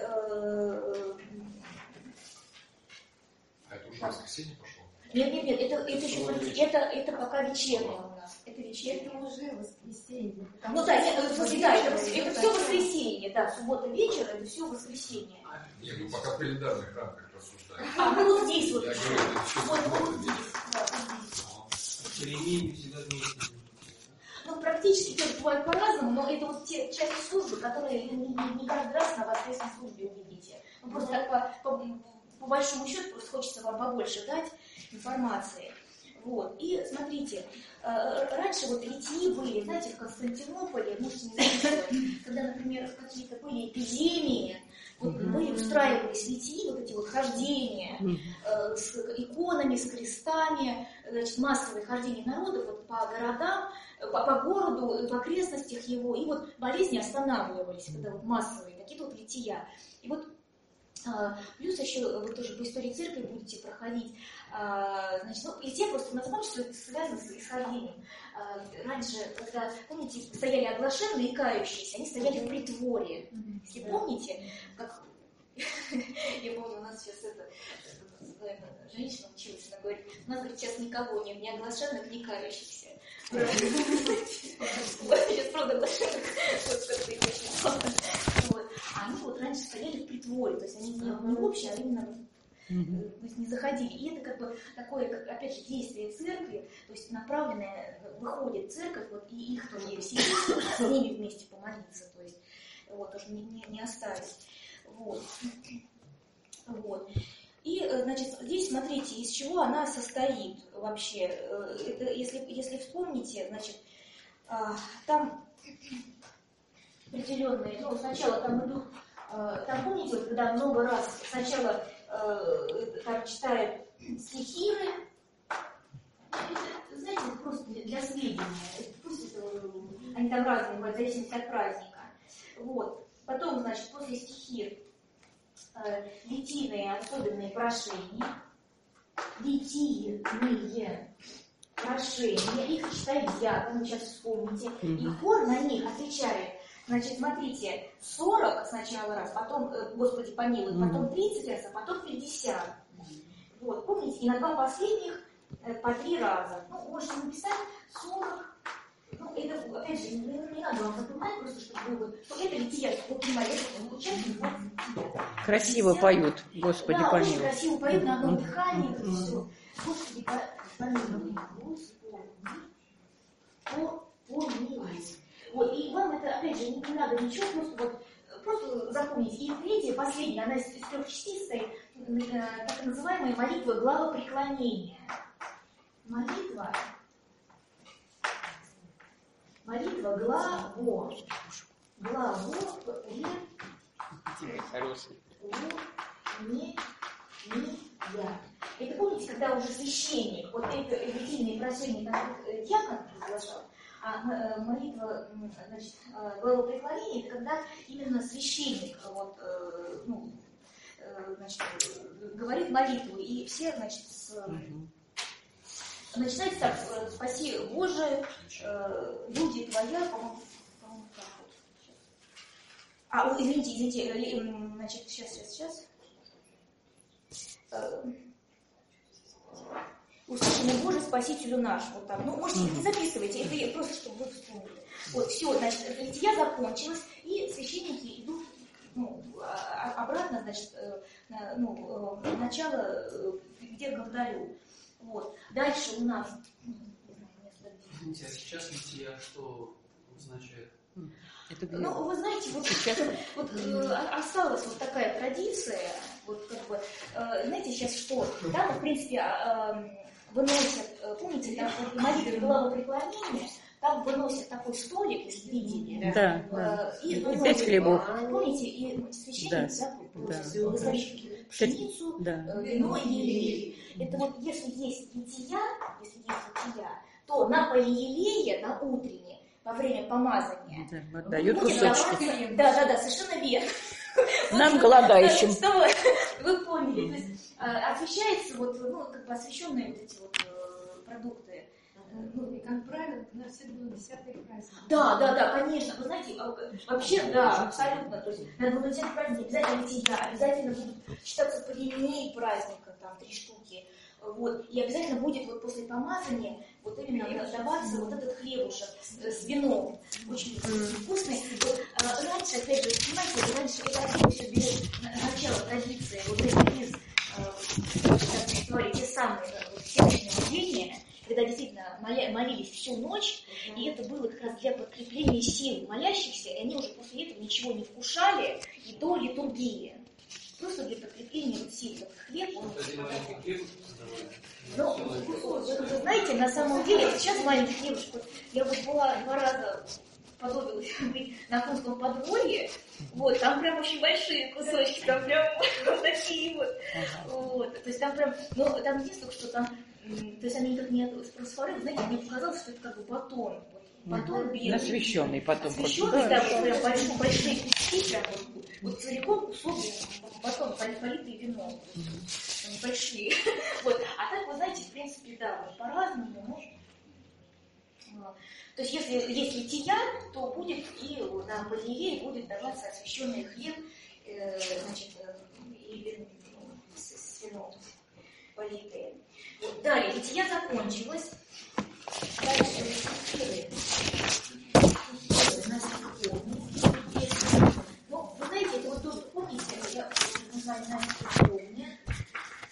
I: это уже воскресенье пошло?
A: Нет, это еще, смотрите, это пока вечернее у нас. Это вечернее.
F: Это уже воскресенье.
A: Ну да, нет, в смысле, да, это все воскресенье, да, суббота вечер, это все воскресенье.
I: Нет, мы пока в календарных рамках рассуждаем.
A: Ну вот здесь вот.
I: Я говорю, это все
A: Вот
I: суббота
A: здесь.
I: вечер.
A: Да, вот здесь.
E: Перемены всегда вместе.
A: Ну, практически тоже бывает по-разному, но это вот те части службы, которые не каждый раз на воскресной службе увидите. Ну, просто так по большому счету просто хочется вам побольше дать информации. Вот. И смотрите, раньше вот Ектии были, знаете, в Константинополе, можете не заметить, когда, например, какие-то были эпидемии, вот устраивались Ектии, вот эти вот хождения с иконами, с крестами, значит, массовые хождения народов вот, по городам, по городу, в окрестностях его, и вот болезни останавливались, когда вот массовые, какие-то вот Ектия. И вот плюс еще вы тоже по истории церкви будете проходить. Значит, ну, Ектия просто назовем, что это связано с исхождением. Раньше, когда, помните, стояли оглашенные и кающиеся, они стояли в притворе. Если помните, как... Я помню, у нас сейчас женщина училась, она говорит, у нас, говорит, сейчас никого нет, ни оглашенных, ни кающихся. Сейчас, правда, оглашенных, вот как-то их очень мало. Они вот раньше стояли в притворе, то есть они не в общем, а именно то есть не заходили. И это как бы такое, как, опять же, действие церкви, то есть направленное, выходит церковь, вот, и их тоже все с ними вместе помолиться, то есть вот, тоже не оставить. Вот. Вот. И, значит, здесь смотрите, из чего она состоит вообще. Это, если вспомните, значит, там определенные, ну, сначала там идут, там помните, вот, когда много раз сначала там читают стихиры, это, знаете, просто для сведения, они там разные бывают, в зависимости от праздника. Вот. Потом, значит, после стихир литийные особенные прошения, их читает дьякон, вы сейчас вспомните, и хор на них отвечает. Значит, смотрите, 40 сначала раз, потом, Господи помилуй, потом 30 раз, а потом 50. Вот, помните, и на два последних по 3 раза. Ну, можете написать 40. Ну, это, опять же, не надо вам запоминать, просто чтобы вы, что это лития, вы понимали, это участник лития.
H: Красиво поют, Господи
A: да,
H: помилуй.
A: очень красиво поют на одном дыхании, это все. Господи помилуй. Помилуй. Вот, и вам это, опять же, не надо ничего, просто запомнить. И третья, последняя, она из 3 частей состоит, так называемая молитва главопреклонения. Молитва Это помните, когда уже священник, вот это литийные прошения, там дьякон приглашал, а молитва, значит, главопреклонения, это когда именно священник вот, значит, говорит молитву, и все, значит, начинается так: спаси Боже, люди Твоя, по-моему, так вот. Извините, значит, сейчас. Услышанный Боже, Спасителю наш. Вот так. Ну, можете, не записывайте, это просто, чтобы вы вспомнили. Вот, все, значит, лития закончилась, и священники идут, обратно, значит, начало, где к Гавдалю. Вот. Дальше у нас...
J: Извините, а сейчас лития что означает?
A: Ну, вы знаете, вот осталась вот такая традиция, вот как бы, знаете, сейчас что? Там, в принципе, выносят, помните, там молитвы главопреклонения, там выносят такой столик, если видели.
H: Да.
A: И
H: 5 хлебов.
A: Помните, и священник просит пшеницу, вино и елей. Это вот если есть лития, то на поелее, на утреннее, во время помазания.
H: Дают кусочки.
A: Да, совершенно верно.
H: Нам, голодающим.
A: Вы поняли. То есть освещается, как бы освещенные вот эти вот продукты.
F: И, как правило, у нас всегда был 10-й праздник.
A: Да, конечно. Вы знаете, вообще, да, абсолютно. То есть на 20-й праздник обязательно лития, обязательно будут читаться поименные праздника, там 3 штуки. Вот. И обязательно будет вот после помазания вот именно даваться вот этот хлебушек с вином. Очень вкусный. Вот, раньше, опять же, понимаете, раньше это все берет начало традиции, вот это из те самые всеночные бдения, когда действительно молились всю ночь, и это было как раз для подкрепления сил молящихся, и они уже после этого ничего не вкушали и до литургии. Просто для подкрепления вот сил. Вот хлеб, вы знаете, на самом деле, сейчас маленький хлебушек, я вот была 2 раза, подобилась быть на Кунском подворье, вот, там прям очень большие кусочки, там прям такие вот. То есть там прям, там единственное, что там, то есть они никак не просфорили, знаете, мне показалось, что это как бы батон. Батон белый.
H: Насвященный потом.
A: Насвященный, да, вот прям большие куски, прям вот целиком кусок батон, политый вином. Они большие. Вот. А так, вы знаете, в принципе, да, вот по-разному. То есть, если есть лития, то будет и на поелее будет даваться освященный хлеб, значит, и с вином политые. Вот. Далее, лития закончилась. Дальше нас вы знаете, это вот тоже помните, я назвали нас помню.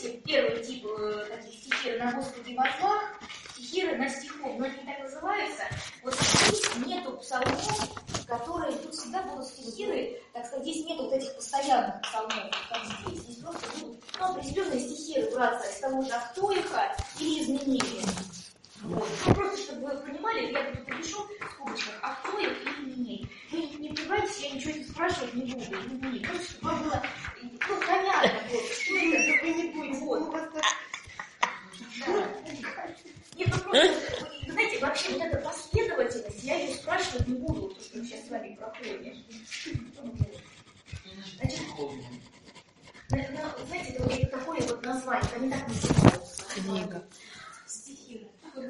A: знаете, первый тип таких стихиры на Господе во злах, стихиры на стихов, но они так называются. Вот здесь нету псалмов, которые тут всегда будут стихиры, так сказать, здесь нету вот этих постоянных псалмов, как здесь. Здесь просто будут определенные стихиры браться из того же Ахтоиха или изменения. Вот. Ну, просто чтобы вы понимали, я тут напишу в скобочках Ахтоих или Миней. Вы не пугайтесь, я ничего не спрашивать не буду. Просто чтобы вам было понятно, вот, что это какой-нибудь вот. Нет, ну просто, вы знаете, вообще вот эта последовательность, я ее спрашивать не буду, то, что мы сейчас с вами проходим. Значит, знаете, это такое вот название, они так называются.
G: Книга.
A: Стихиры.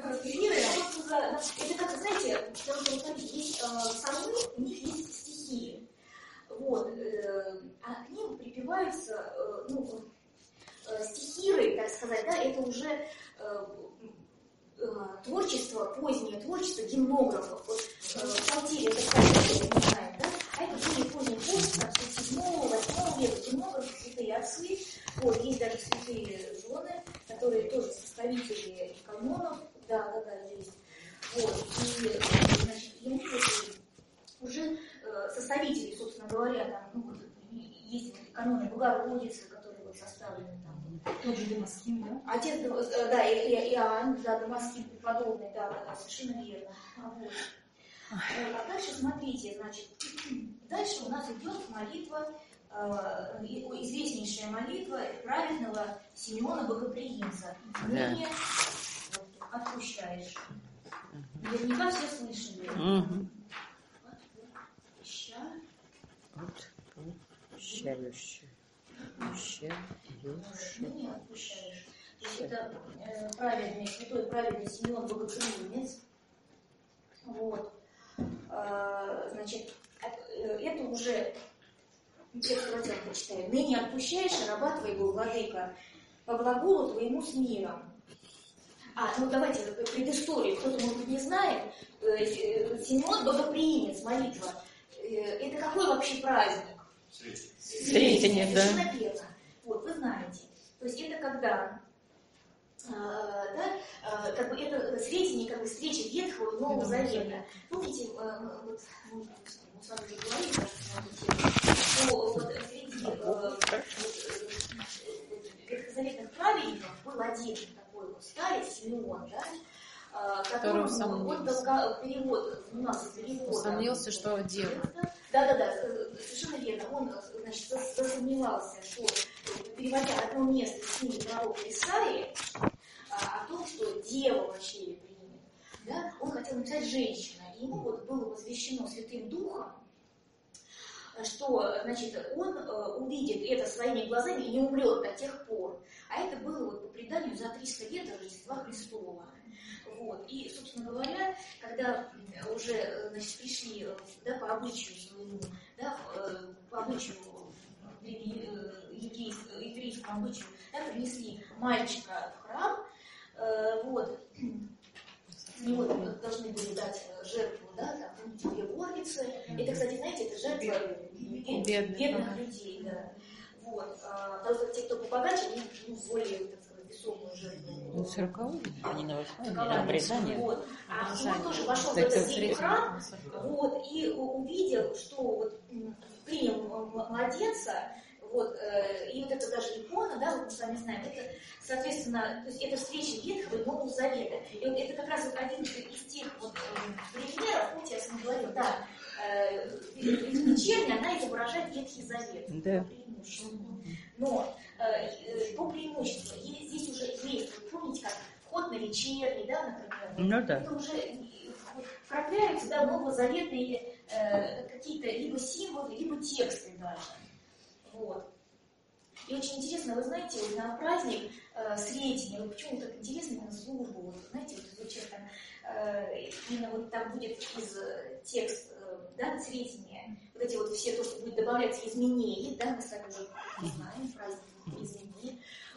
A: Это как, знаете, потому что вот есть псалмы, у них есть стихи. Вот, а к ним припеваются, стихиры, так сказать, да, это уже творчество, позднее творчество гимнографов. Вот Псалтирь, это правильно, мы знаем, да? А это были поздние творчества, там, 7-8 века, гимнографы, святые отцы, вот, есть даже святые жены, которые тоже составители канонов, да, есть. Вот, и, значит, ему уже составители, собственно говоря, там, есть каноны Богородицы, которые вот составлены там.
F: Тот же Дамаскин, да?
A: Отец, да, Иоанн, да, Дамаскин преподобный, да, совершенно верно. Вот. А дальше смотрите, значит, дальше у нас идет молитва, известнейшая молитва праведного Симеона Богоприимца. Ныне отпущаешь. Наверняка все слышали.
B: Отпущающий.
A: Ныне отпущаешь. То есть это праведный, святой праведный Симеон Богоприимец. Вот. Значит, это уже текст вроде почитаю. Ныне отпущаешь раба твоего, владыка, по глаголу твоему с миром. Ну давайте предысторию, кто-то, может быть, не знает. Симеон Богоприимец, молитва. Это какой вообще праздник?
B: Сретение, да.
A: Совершенно верно. Вот, вы знаете. То есть это когда, как бы это сведения, как бы встреча Ветхого и Нового Завета. Помните, вот, мы с вами уже говорили, что вот среди ветхозаветных праведников был один такой вот старец Симеон, да, которому он дал перевод, у нас перевод.
G: Усомнился, что дева.
A: Да, совершенно верно. Он, значит, засомневался, что, переводя одно место из книги пророка Исаии, о том, что дева вообще ее примет, да, он хотел написать женщина. И ему вот было возвещено Святым Духом, что, значит, он увидит это своими глазами и не умрет до тех пор. А это было вот по преданию за 300 лет до Рождества Христова. Вот. И, собственно говоря, когда уже, значит, пришли, да, по обычаю своему, да, по обычаю еврейскому обычаю, да, принесли мальчика в храм, вот, за него должны были дать жертву, да, там, помните, 2 орлицы. Это, кстати, знаете, это жертва бедных людей, да. Вот. Потому что те, кто побогаче, они более, так сказать, весомую жертву.
B: 40-й, они на 8-й, на обрезание.
A: Вот. И он тоже вошел в этот день храм, вот, и увидел, что вот принял младенца, вот, и вот это даже икона, да, вот мы с вами знаем, это, соответственно, то есть это встреча Ветхого и Нового Завета. И вот это как раз вот один из тех вот примеров, помните, я с вами говорила, да, вечерняя, она изображает Ветхий Завет.
B: Да.
A: Но по преимуществу, здесь уже есть, вы помните, как вход на вечерний, да, например,
B: ну, да.
A: это уже вкрапляются, да, новозаветные какие-то либо символы, либо тексты даже. Вот. И очень интересно, вы знаете, вот на праздник Сретения, вот почему так интересно именно службу, вот, знаете, вот звучит там, именно вот там будет из текст, да, Сретения, вот эти вот все то, что будет добавляться изменения, да, мы с вами уже знаем, праздник изменений.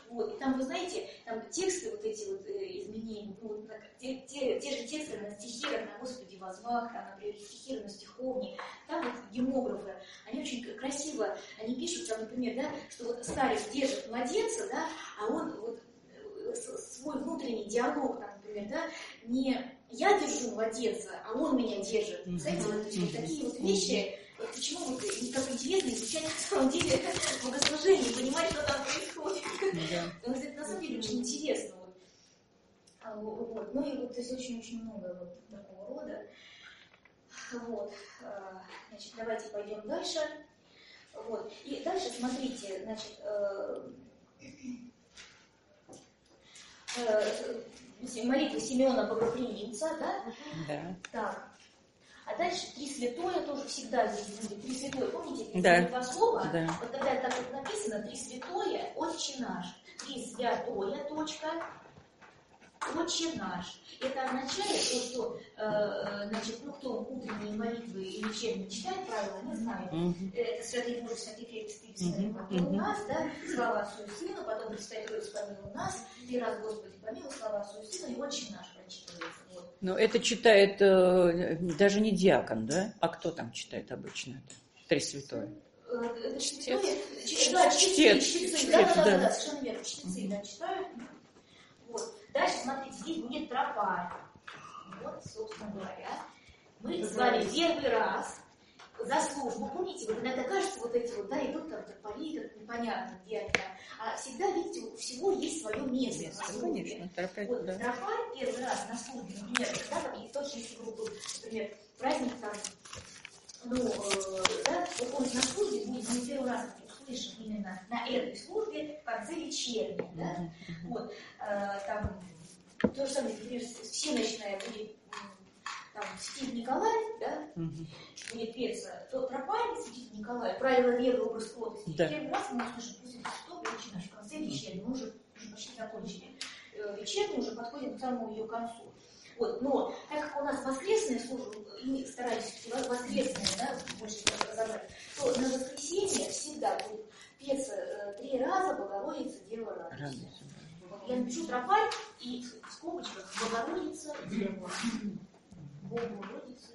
A: Вот. И там, вы знаете, там тексты, вот эти вот изменения, ну, вот, те же тексты на стихирах, на Господи возвах, там, например, стихиры на стиховне, там вот гемографы, они очень красиво, они пишут, там, например, да, что вот старец держит младенца, да, а он вот свой внутренний диалог, там, например, да, не я держу младенца, а он меня держит. Знаете, вот, вот такие вот вещи. Почему вот как интересно изучать на самом деле богослужение, понимать, что там происходит. Потому что это на самом деле очень интересно. Вот. Ну и вот, то есть очень-очень много вот такого рода. Вот. Значит, давайте пойдем дальше. Вот. И дальше смотрите, значит, молитва Симеона Богоприимца, да?
H: Да.
A: Так. А дальше три святое тоже всегда здесь будет. Три святое, помните,
H: да.
A: Два слова?
H: Да.
A: Вот когда так вот написано, три святое, Отче наш. Три святое, точка, Отче наш. Это означает, что, значит, ну, кто утренние молитвы и вечерние читает правила, не знает. Это святый Боже, святый крепкий, святый потом у нас, да, слава Отцу и Сыну, потом Пресвятой Троице помилуй нас, 3 раза Господи помилуй, слава Отцу и Сыну, и Отче наш прочитывается. Вот.
H: Но это читает даже не диакон, да? А кто там читает обычно? Три святое.
A: Чтец.
H: Чтец,
A: да, совершенно верно. Чтецы, да, читают. Вот. Дальше, смотрите, здесь будет тропарь. Вот, собственно говоря. Мы с вами первый раз за службу, помните, вот иногда кажется, вот эти вот, да, идут там тропари, как непонятно, где они там. А всегда, видите, у всего есть свое место.
H: Конечно, тропарь,
A: вот,
H: да.
A: тропарь первый раз на службе, например, когда там, и точно если был, например, праздник там, ну, да, вот он на службе будет не первый раз услышан именно на этой службе в конце вечерней, да, вот, там, то же самое, например, всеночная будет, там, Святитель Николай, да, будет петься, то тропарь Святитель Николай, правила веры, образ кротости,
H: да.
A: Первый раз мы услышим после Христова, очень наш, в конце вечерней, мы уже почти закончили, вечерней уже подходим к самому ее концу. Вот, но так как у нас воскресная служба, и мы старались воскресные, да, больше разобрать, то на воскресенье всегда будет петься 3 раза Богородица, Дева радуйся. Вот, я напишу тропарь и в скобочках Богородица, Дева. Богородица,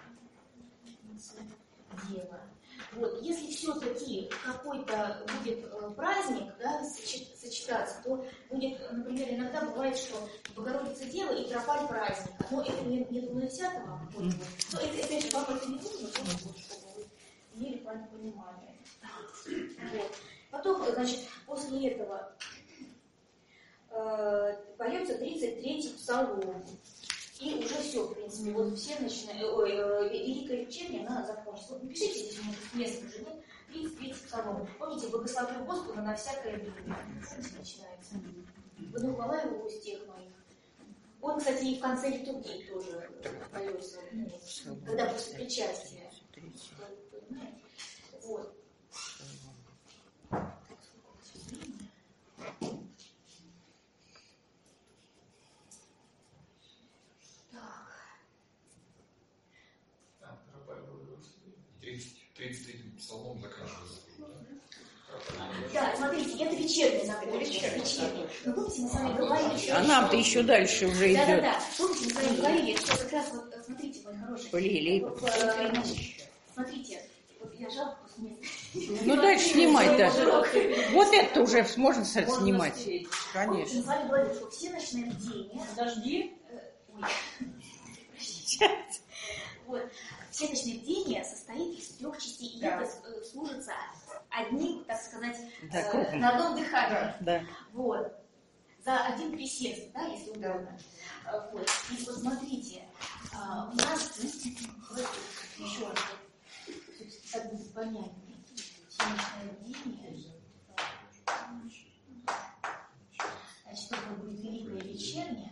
A: Дева. Вот, если все-таки какой-то будет праздник, да, сочетаться, то будет, например, иногда бывает, что Богородица Дева и тропарь праздник. Но это не до 10-го. Но это, опять же, вам это не нужно, чтобы вы имели понимание. Вот. Потом, значит, после этого поется 33-й псалом. И уже все, в принципе, вот все Великая вечерня, она закончится. Вот напишите здесь, может, место уже нет, 33 псалом. Помните, благословлю Господа на всякое время. Начинается. Буду хвала его в устах моих. Он, кстати, и в конце литургии тоже поется, когда после причастия. Понимаете? Вот.
I: Псалом заканчивается.
A: Да, смотрите, это вечерний набор. Вечерний. Но помните, мы с вами говорили...
H: А нам-то еще дальше уже идет.
A: Да. Помните, мы с вами говорили, что как раз вот, смотрите, мои хорошие. Смотрите, вот я жалко просто не...
H: Ну дальше снимать, да. Вот это уже можно снимать. Конечно.
A: Мы с вами говорили, что всеночное бдение...
F: Подожди.
A: Вот. Всеночное бдение состоит из 3 частей, и это служится одним, так сказать, на одном дыхании.
H: Да.
A: Вот. За один присест, да, если угодно. Вот. И вот смотрите, у нас еще раз, так будет понятнее. Всеночное бдение. Значит, это будет Великая вечерня.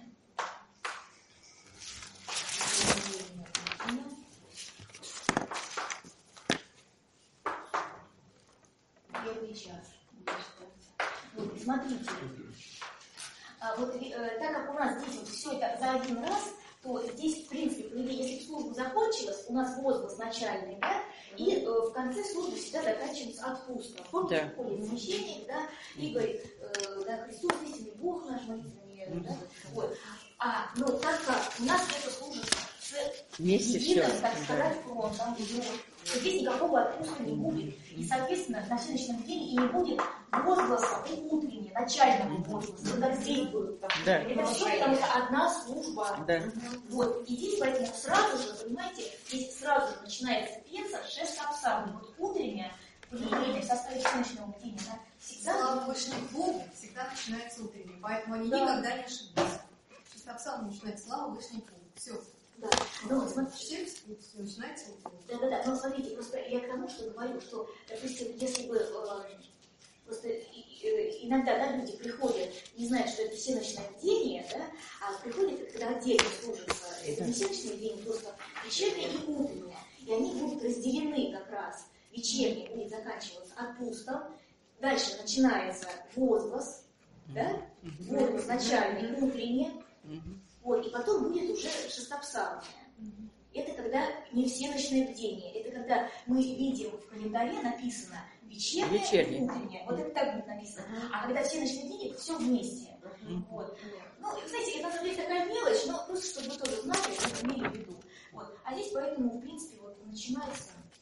A: Первый час. Вот, смотрите. Вот, так как у нас здесь вот все это за один раз, то здесь, в принципе, если служба закончилась, у нас возглас начальный, да, и в конце службы всегда заканчивается отпуска. Помните, входит священник, да, и говорит, да, Христос истинный Бог наш, молитвенный, да, вот. Но так как у нас это служит с единым, так сказать, фронтом, то здесь никакого отпуска не будет. И, соответственно, на следующем день и не будет возгласа утреннего, начального возгласа, когда здесь будут. Да. Это все, потому что одна служба. Да. Вот. И здесь, поэтому сразу же, понимаете, здесь сразу же начинается пеца шестопсалмия. Вот утренняя, в составе солнечного бдения, да, всегда...
F: Слава Вышнему Богу всегда начинается утренний, поэтому они никогда не ошибаются. Шестопсалмия начинается слава Вышнему Богу. Все.
A: Да. Но смотрите,
F: начинается утренний.
A: Да. Но смотрите, просто я к тому, что говорю, что, допустим, если бы просто иногда, да, люди приходят, не знают, что это всеночное бдение, да, а приходят, когда отдельно служится, это не всеночное бдение, просто вечернее и утреннее. И они будут разделены как раз. Вечернее будет заканчиваться отпуском, дальше начинается возглас, да, возглас начальный, утренний, вот, и потом будет уже шестопсалмия. Это когда не всеночное бдение, это когда мы видим в календаре написано вечернее и утреннее. Вот это так будет написано. А когда всеночное бдение, это все вместе. Вот. Ну, знаете, это на самом деле такая мелочь, но просто чтобы вы тоже знали, что имели в виду. Вот. А здесь поэтому, в принципе, вот начинается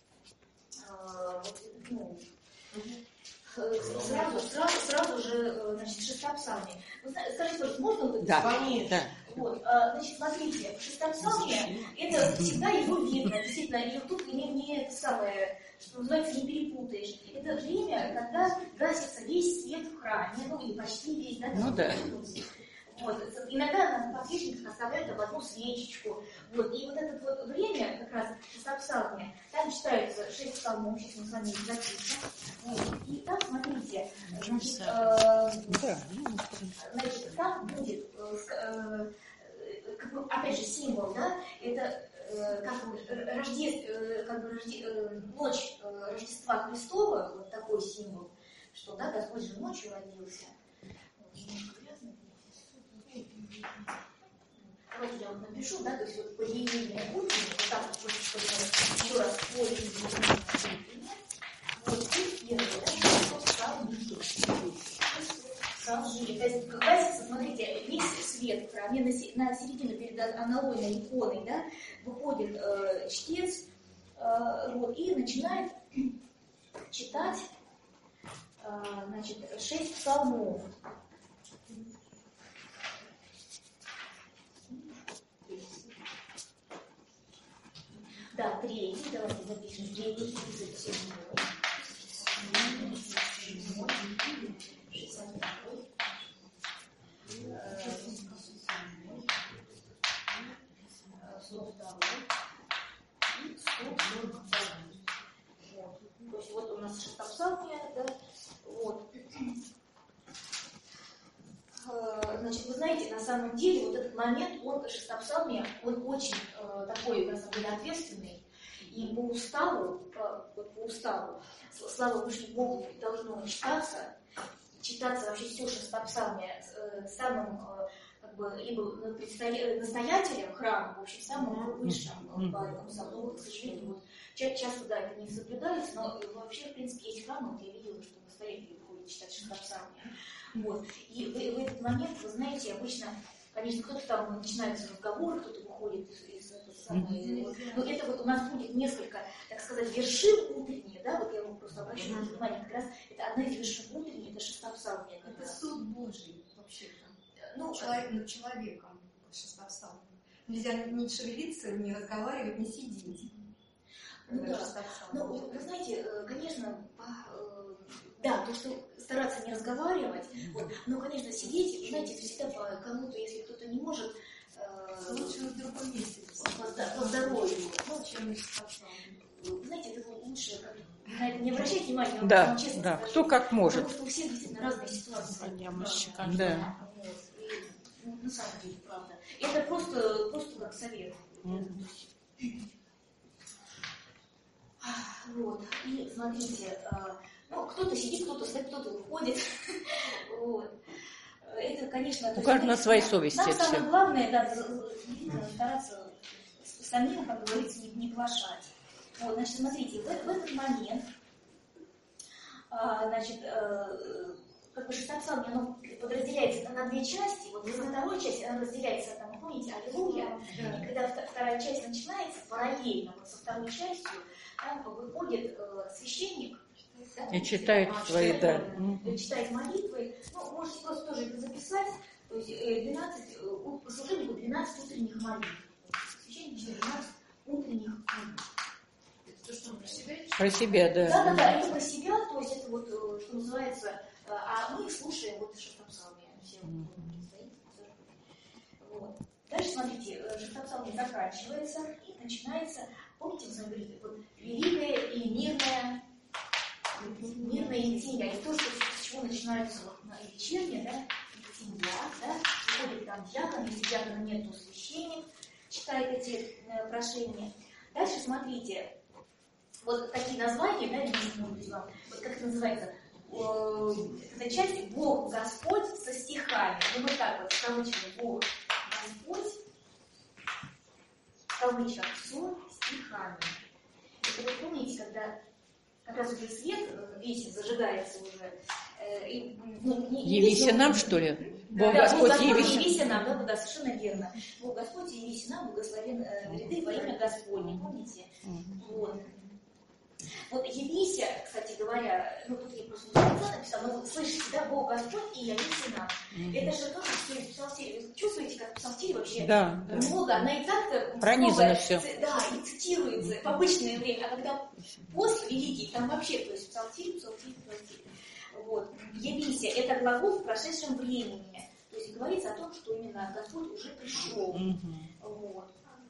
A: сразу же, значит, шестопсалмие. Скажите, пожалуйста, можно вот это?
B: Да.
A: Вот, значит, смотрите, шестопсалмие, это всегда его видно, действительно, и тут не самое, что называется, не перепутаешь. Это время, когда гасится весь свет в храме, ну или почти весь, да?
B: Ну да.
A: Вот. Иногда на подсвечниках оставляют об одну свечечку. Вот. И вот это вот время, как раз шестопсалмия, там читаются 6 псалмов, сейчас мы с вами их запишем. Вот. И там, смотрите, значит, там будет, опять же, символ, да, это ночь Рождества Христова, вот такой символ, что, да, Господь же ночью родился. Давайте я вот напишу, да, то есть вот появление утреннего, вот так вот, чтобы еще раз появление. Вот, и первое, да, псалмия. То есть, гасится, смотрите, весь свет в храме, на середину перед аналойной иконой, да, выходит чтец, вот, и начинает читать, значит, 6 псалмов. Да, 3. Давайте запишем 3, 37, 62. И 142. То есть вот у нас шестопсалмия, да, вот. Значит, вы знаете, на самом деле вот этот момент, шестопсалмия, он очень такой, на самом деле, ответственный. И по уставу, слава Вышнему Богу, должно читаться вообще все шестопсалмие самым, как бы, либо настоятелем храма, в общем, самым высшим бариком. Но вот, к сожалению, вот, часто, да, это не соблюдается, но вообще, в принципе, есть храмы, вот я видела, что настоятели выходят читать шестопсалмие. Вот. И в этот момент, вы знаете, обычно, конечно, кто-то там начинается разговор, кто-то выходит из этого самого. Но это вот у нас будет несколько, так сказать, вершин утренних, да, вот я вам просто обращаю внимание, как раз это одна из вершин утренних, это шестопсалмие.
F: Это суд Божий вообще-то. Ну, человек над человеком, шестопсалмие. Нельзя не шевелиться, не разговаривать, не сидеть.
A: Ну да. Ну, вы знаете, конечно, да, то, что стараться не разговаривать, вот, но, конечно, сидеть, знаете, всегда по кому-то, если кто-то не может,
F: лучше в другом месте.
A: По здоровью, ну, чем знаете, это лучше, на это не обращать внимания,
B: да,
A: вам честно
B: да,
A: скажу,
B: кто как может.
A: Потому что у всех действительно разные ситуации.
B: Да.
A: Вот, на самом деле, правда. Это просто как совет. Вот, и смотрите, ну, кто-то сидит, кто-то стоит, кто-то выходит. Вот. Это, конечно...
B: У каждого на своей совести.
A: Нам самое главное, да, стараться самим, как говорится, не плашать. Вот, значит, смотрите, в этот момент, значит, как бы шестопсалмие, оно подразделяется на две части. Вот во второй части она разделяется, там, помните, аллилуйя. И когда вторая часть начинается, параллельно вот со второй частью, там выходит священник, да,
H: И читает свои, да.
A: читает молитвы. Ну, можете просто тоже это записать. То есть 12, по служению 12 утренних молитв. Священник читает 12 утренних молитв.
G: То, что он про себя читает?
H: Про себя, да.
A: Да, это про себя, то есть это вот, что называется, а мы слушаем вот шестопсалмие. Все вот. Дальше, смотрите, шестопсалмие заканчивается и начинается, помните, мы с вами говорили, вот, великое и мирное единение. И то, что, с чего начинается вот, вечернее, да, семья, да, приходит там диакон, если диакона нет, то священник читает эти прошения. Дальше, смотрите, вот такие названия, да, здесь, может быть, вам, вот как это называется, эта часть Бог Господь со стихами. Ну, вот так вот, в кавычках, Бог Господь, в кавычках, со стихами. Это вы помните, когда как раз уже свет весь зажигается уже.
H: Явися нам, что ли? Бог
A: Да,
H: Господь,
A: Господь,
H: явися.
A: явися нам, да, совершенно верно. Бог Господь, явися нам, благословен ряды во имя Господне, помните? Вот. Вот явися, кстати говоря, ну тут я просто не написала, но вы слышите, да, Бог Господь и явися нам. Это же тоже в псалтире. Вы чувствуете, как в псалтире вообще много, она и так
H: пронизано все.
A: Да, и цитируется в обычное время, а когда пост великий, там вообще, то есть псалтирь. Вот. Явися, это глагол в прошедшем времени. То есть говорится о том, что именно Господь уже пришел. Вот.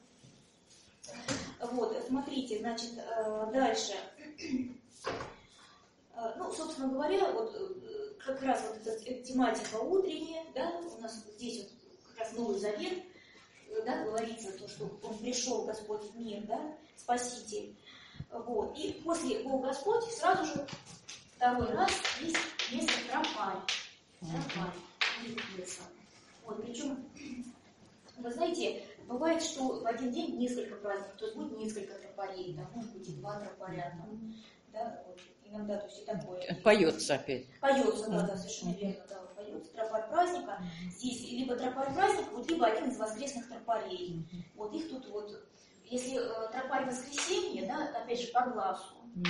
A: Вот, смотрите, значит, дальше. Ну, собственно говоря, вот как раз вот эта тематика утренняя, да, у нас здесь вот как раз Новый Завет, да, говорится, то, что Он пришел, Господь, в мир, да, Спаситель. Вот. И после Бог Господь сразу же второй раз есть место тропарь. Вот, причем, вы знаете, бывает, что в один день несколько праздников, то есть будет несколько тропарей, там может быть и 2 тропаря, там, да, вот, иногда, то есть и такое.
H: Поется опять.
A: Поется, да, совершенно верно, да, поется тропарь праздника. Здесь либо тропарь праздника, вот, либо один из воскресных тропарей. Вот их тут вот, если тропарь воскресенье, да, опять же, по глазу,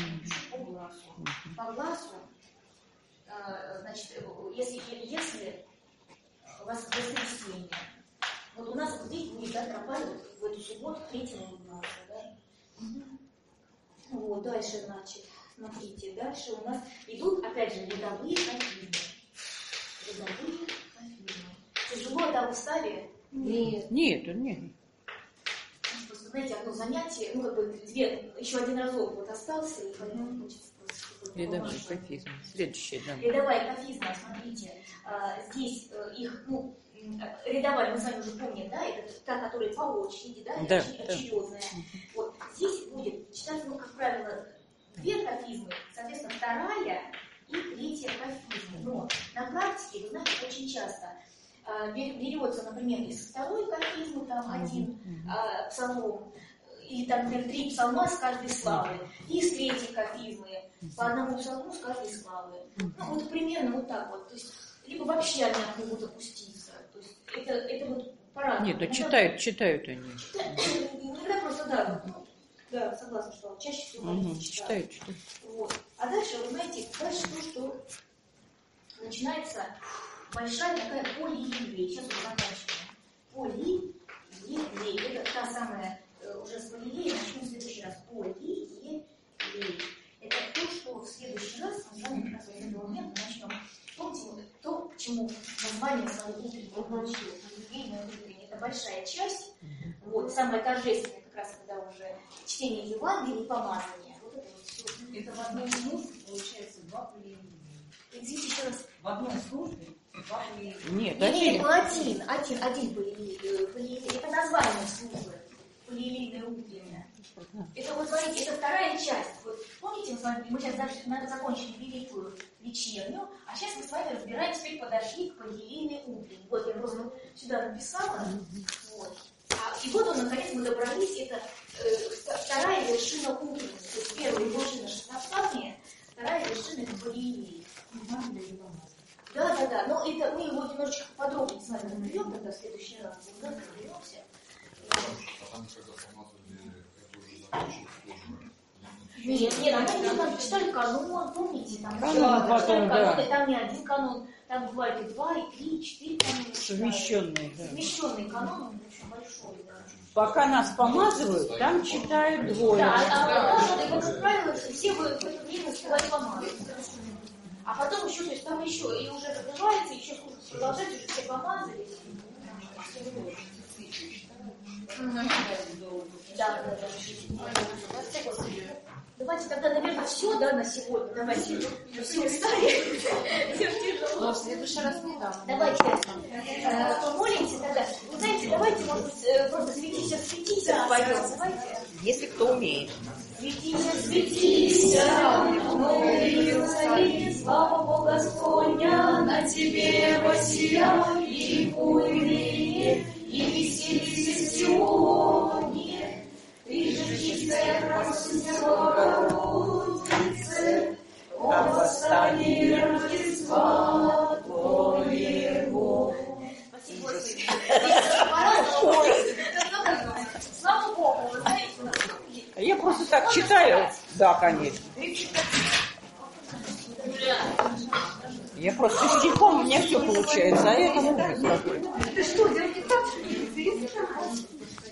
A: по глазу, значит, если воскресенье, вот у нас здесь будет, да, тропарь в эту субботу, 3-го глаза, да. Вот, дальше, значит, смотрите, дальше у нас идут, опять же, рядовые кофизмы. Тяжело, да, в уставе?
B: Нет.
H: Нет.
A: Просто, знаете, одно занятие, ну, как бы, еще один разок вот остался, и поэтому хочется просто...
H: Рядовой кофизм. Следующее, да.
A: Рядовая кофизма, смотрите, здесь их, ну, рядовая, мы с вами уже помним, да, это та, которая по очереди, да,
H: да,
A: очередная. Вот, здесь будет читаться, ну, как правило, 2 кофизмы, соответственно, 2-я и 3-я кофизмы. Но на практике, вы знаете, очень часто берется, например, из 2-й кофизмы, там, 1 псалом, или там, например, 3 псалма с каждой славы, и с 3-й кофизмы по 1 псалму с каждой славы. Ну, вот примерно вот так вот. То есть, либо вообще они могут опуститься. То есть, это вот по-разному.
H: Нет, да, читают они.
A: Иногда просто, да, ну, да, согласна, что чаще всего
H: читают.
A: Вот. А дальше, вы знаете, дальше то, что начинается большая такая полиелей. Сейчас мы заканчиваем. Полиелей. Это та самая, уже с полиелей начнем в следующий раз. Полиелей. Это то, что в следующий раз мы с вами как раз с этого момента начнем. Помните, то, к чему название свое утреннее получило. Это большая часть. Вот, самая торжественная, как раз когда уже чтение Евангелия и помазание. Вот это вот все.
D: Это в одной службе получается 2 полиелия.
A: Извините еще раз.
D: В одной службе 2 полиелия.
H: Нет,
A: один полиелей. Это название службы. Полиелейная утренняя. Это вот, смотрите, это 2-я часть. Вот, помните, мы сейчас закончили великую вечернюю, а сейчас мы с вами разбираем, теперь подошли к полиелейной утренней. Вот, я просто сюда написала. Вот. А и вот он, наконец, мы добрались, это вторая вершина утренней, то есть первая вершина шестнадцатая, вторая вершина это Галилея. Да, но это мы его немножечко подробнее с вами разберем, тогда в следующий раз разберемся.
I: А там, когда помазали, это уже закончилось позже.
A: Нет, они там читали канон, помните, там
H: Канон, да.
A: там не один канон, там бывает и 2, и 3, и 4 канона.
H: Совмещенные, да.
A: Совмещенный канон, он очень большой, да.
H: Пока нас помазывают, там читают двое.
A: Да, вот, как правило, все вы в это время успевают помазать. А потом еще, то есть там еще, и уже закрывается, еще служба продолжается, уже все помазались. Да. Давайте тогда, наверное, все, да, на сегодня. Давайте. Все устали. Всем тяжело.
G: Но в следующий раз не дам.
A: Давайте помолимся тогда. Вы знаете, давайте, может быть, просто светися вдвоем. Давайте.
H: Если кто умеет.
A: Светися, Новый Иерусалим, слава Бога Господня, на тебе воссиял, и буйные, и веселись Сионе. Ты же чистая красавица Богородицы, о восстании Рождества Твоего. Спасибо, Господи. Слава Богу, вы знаете,
H: Я просто так читаю. Да, конечно. Я просто стихом, у меня все получается, а это ужас какой-то.
A: ты что, делать не так, что ли?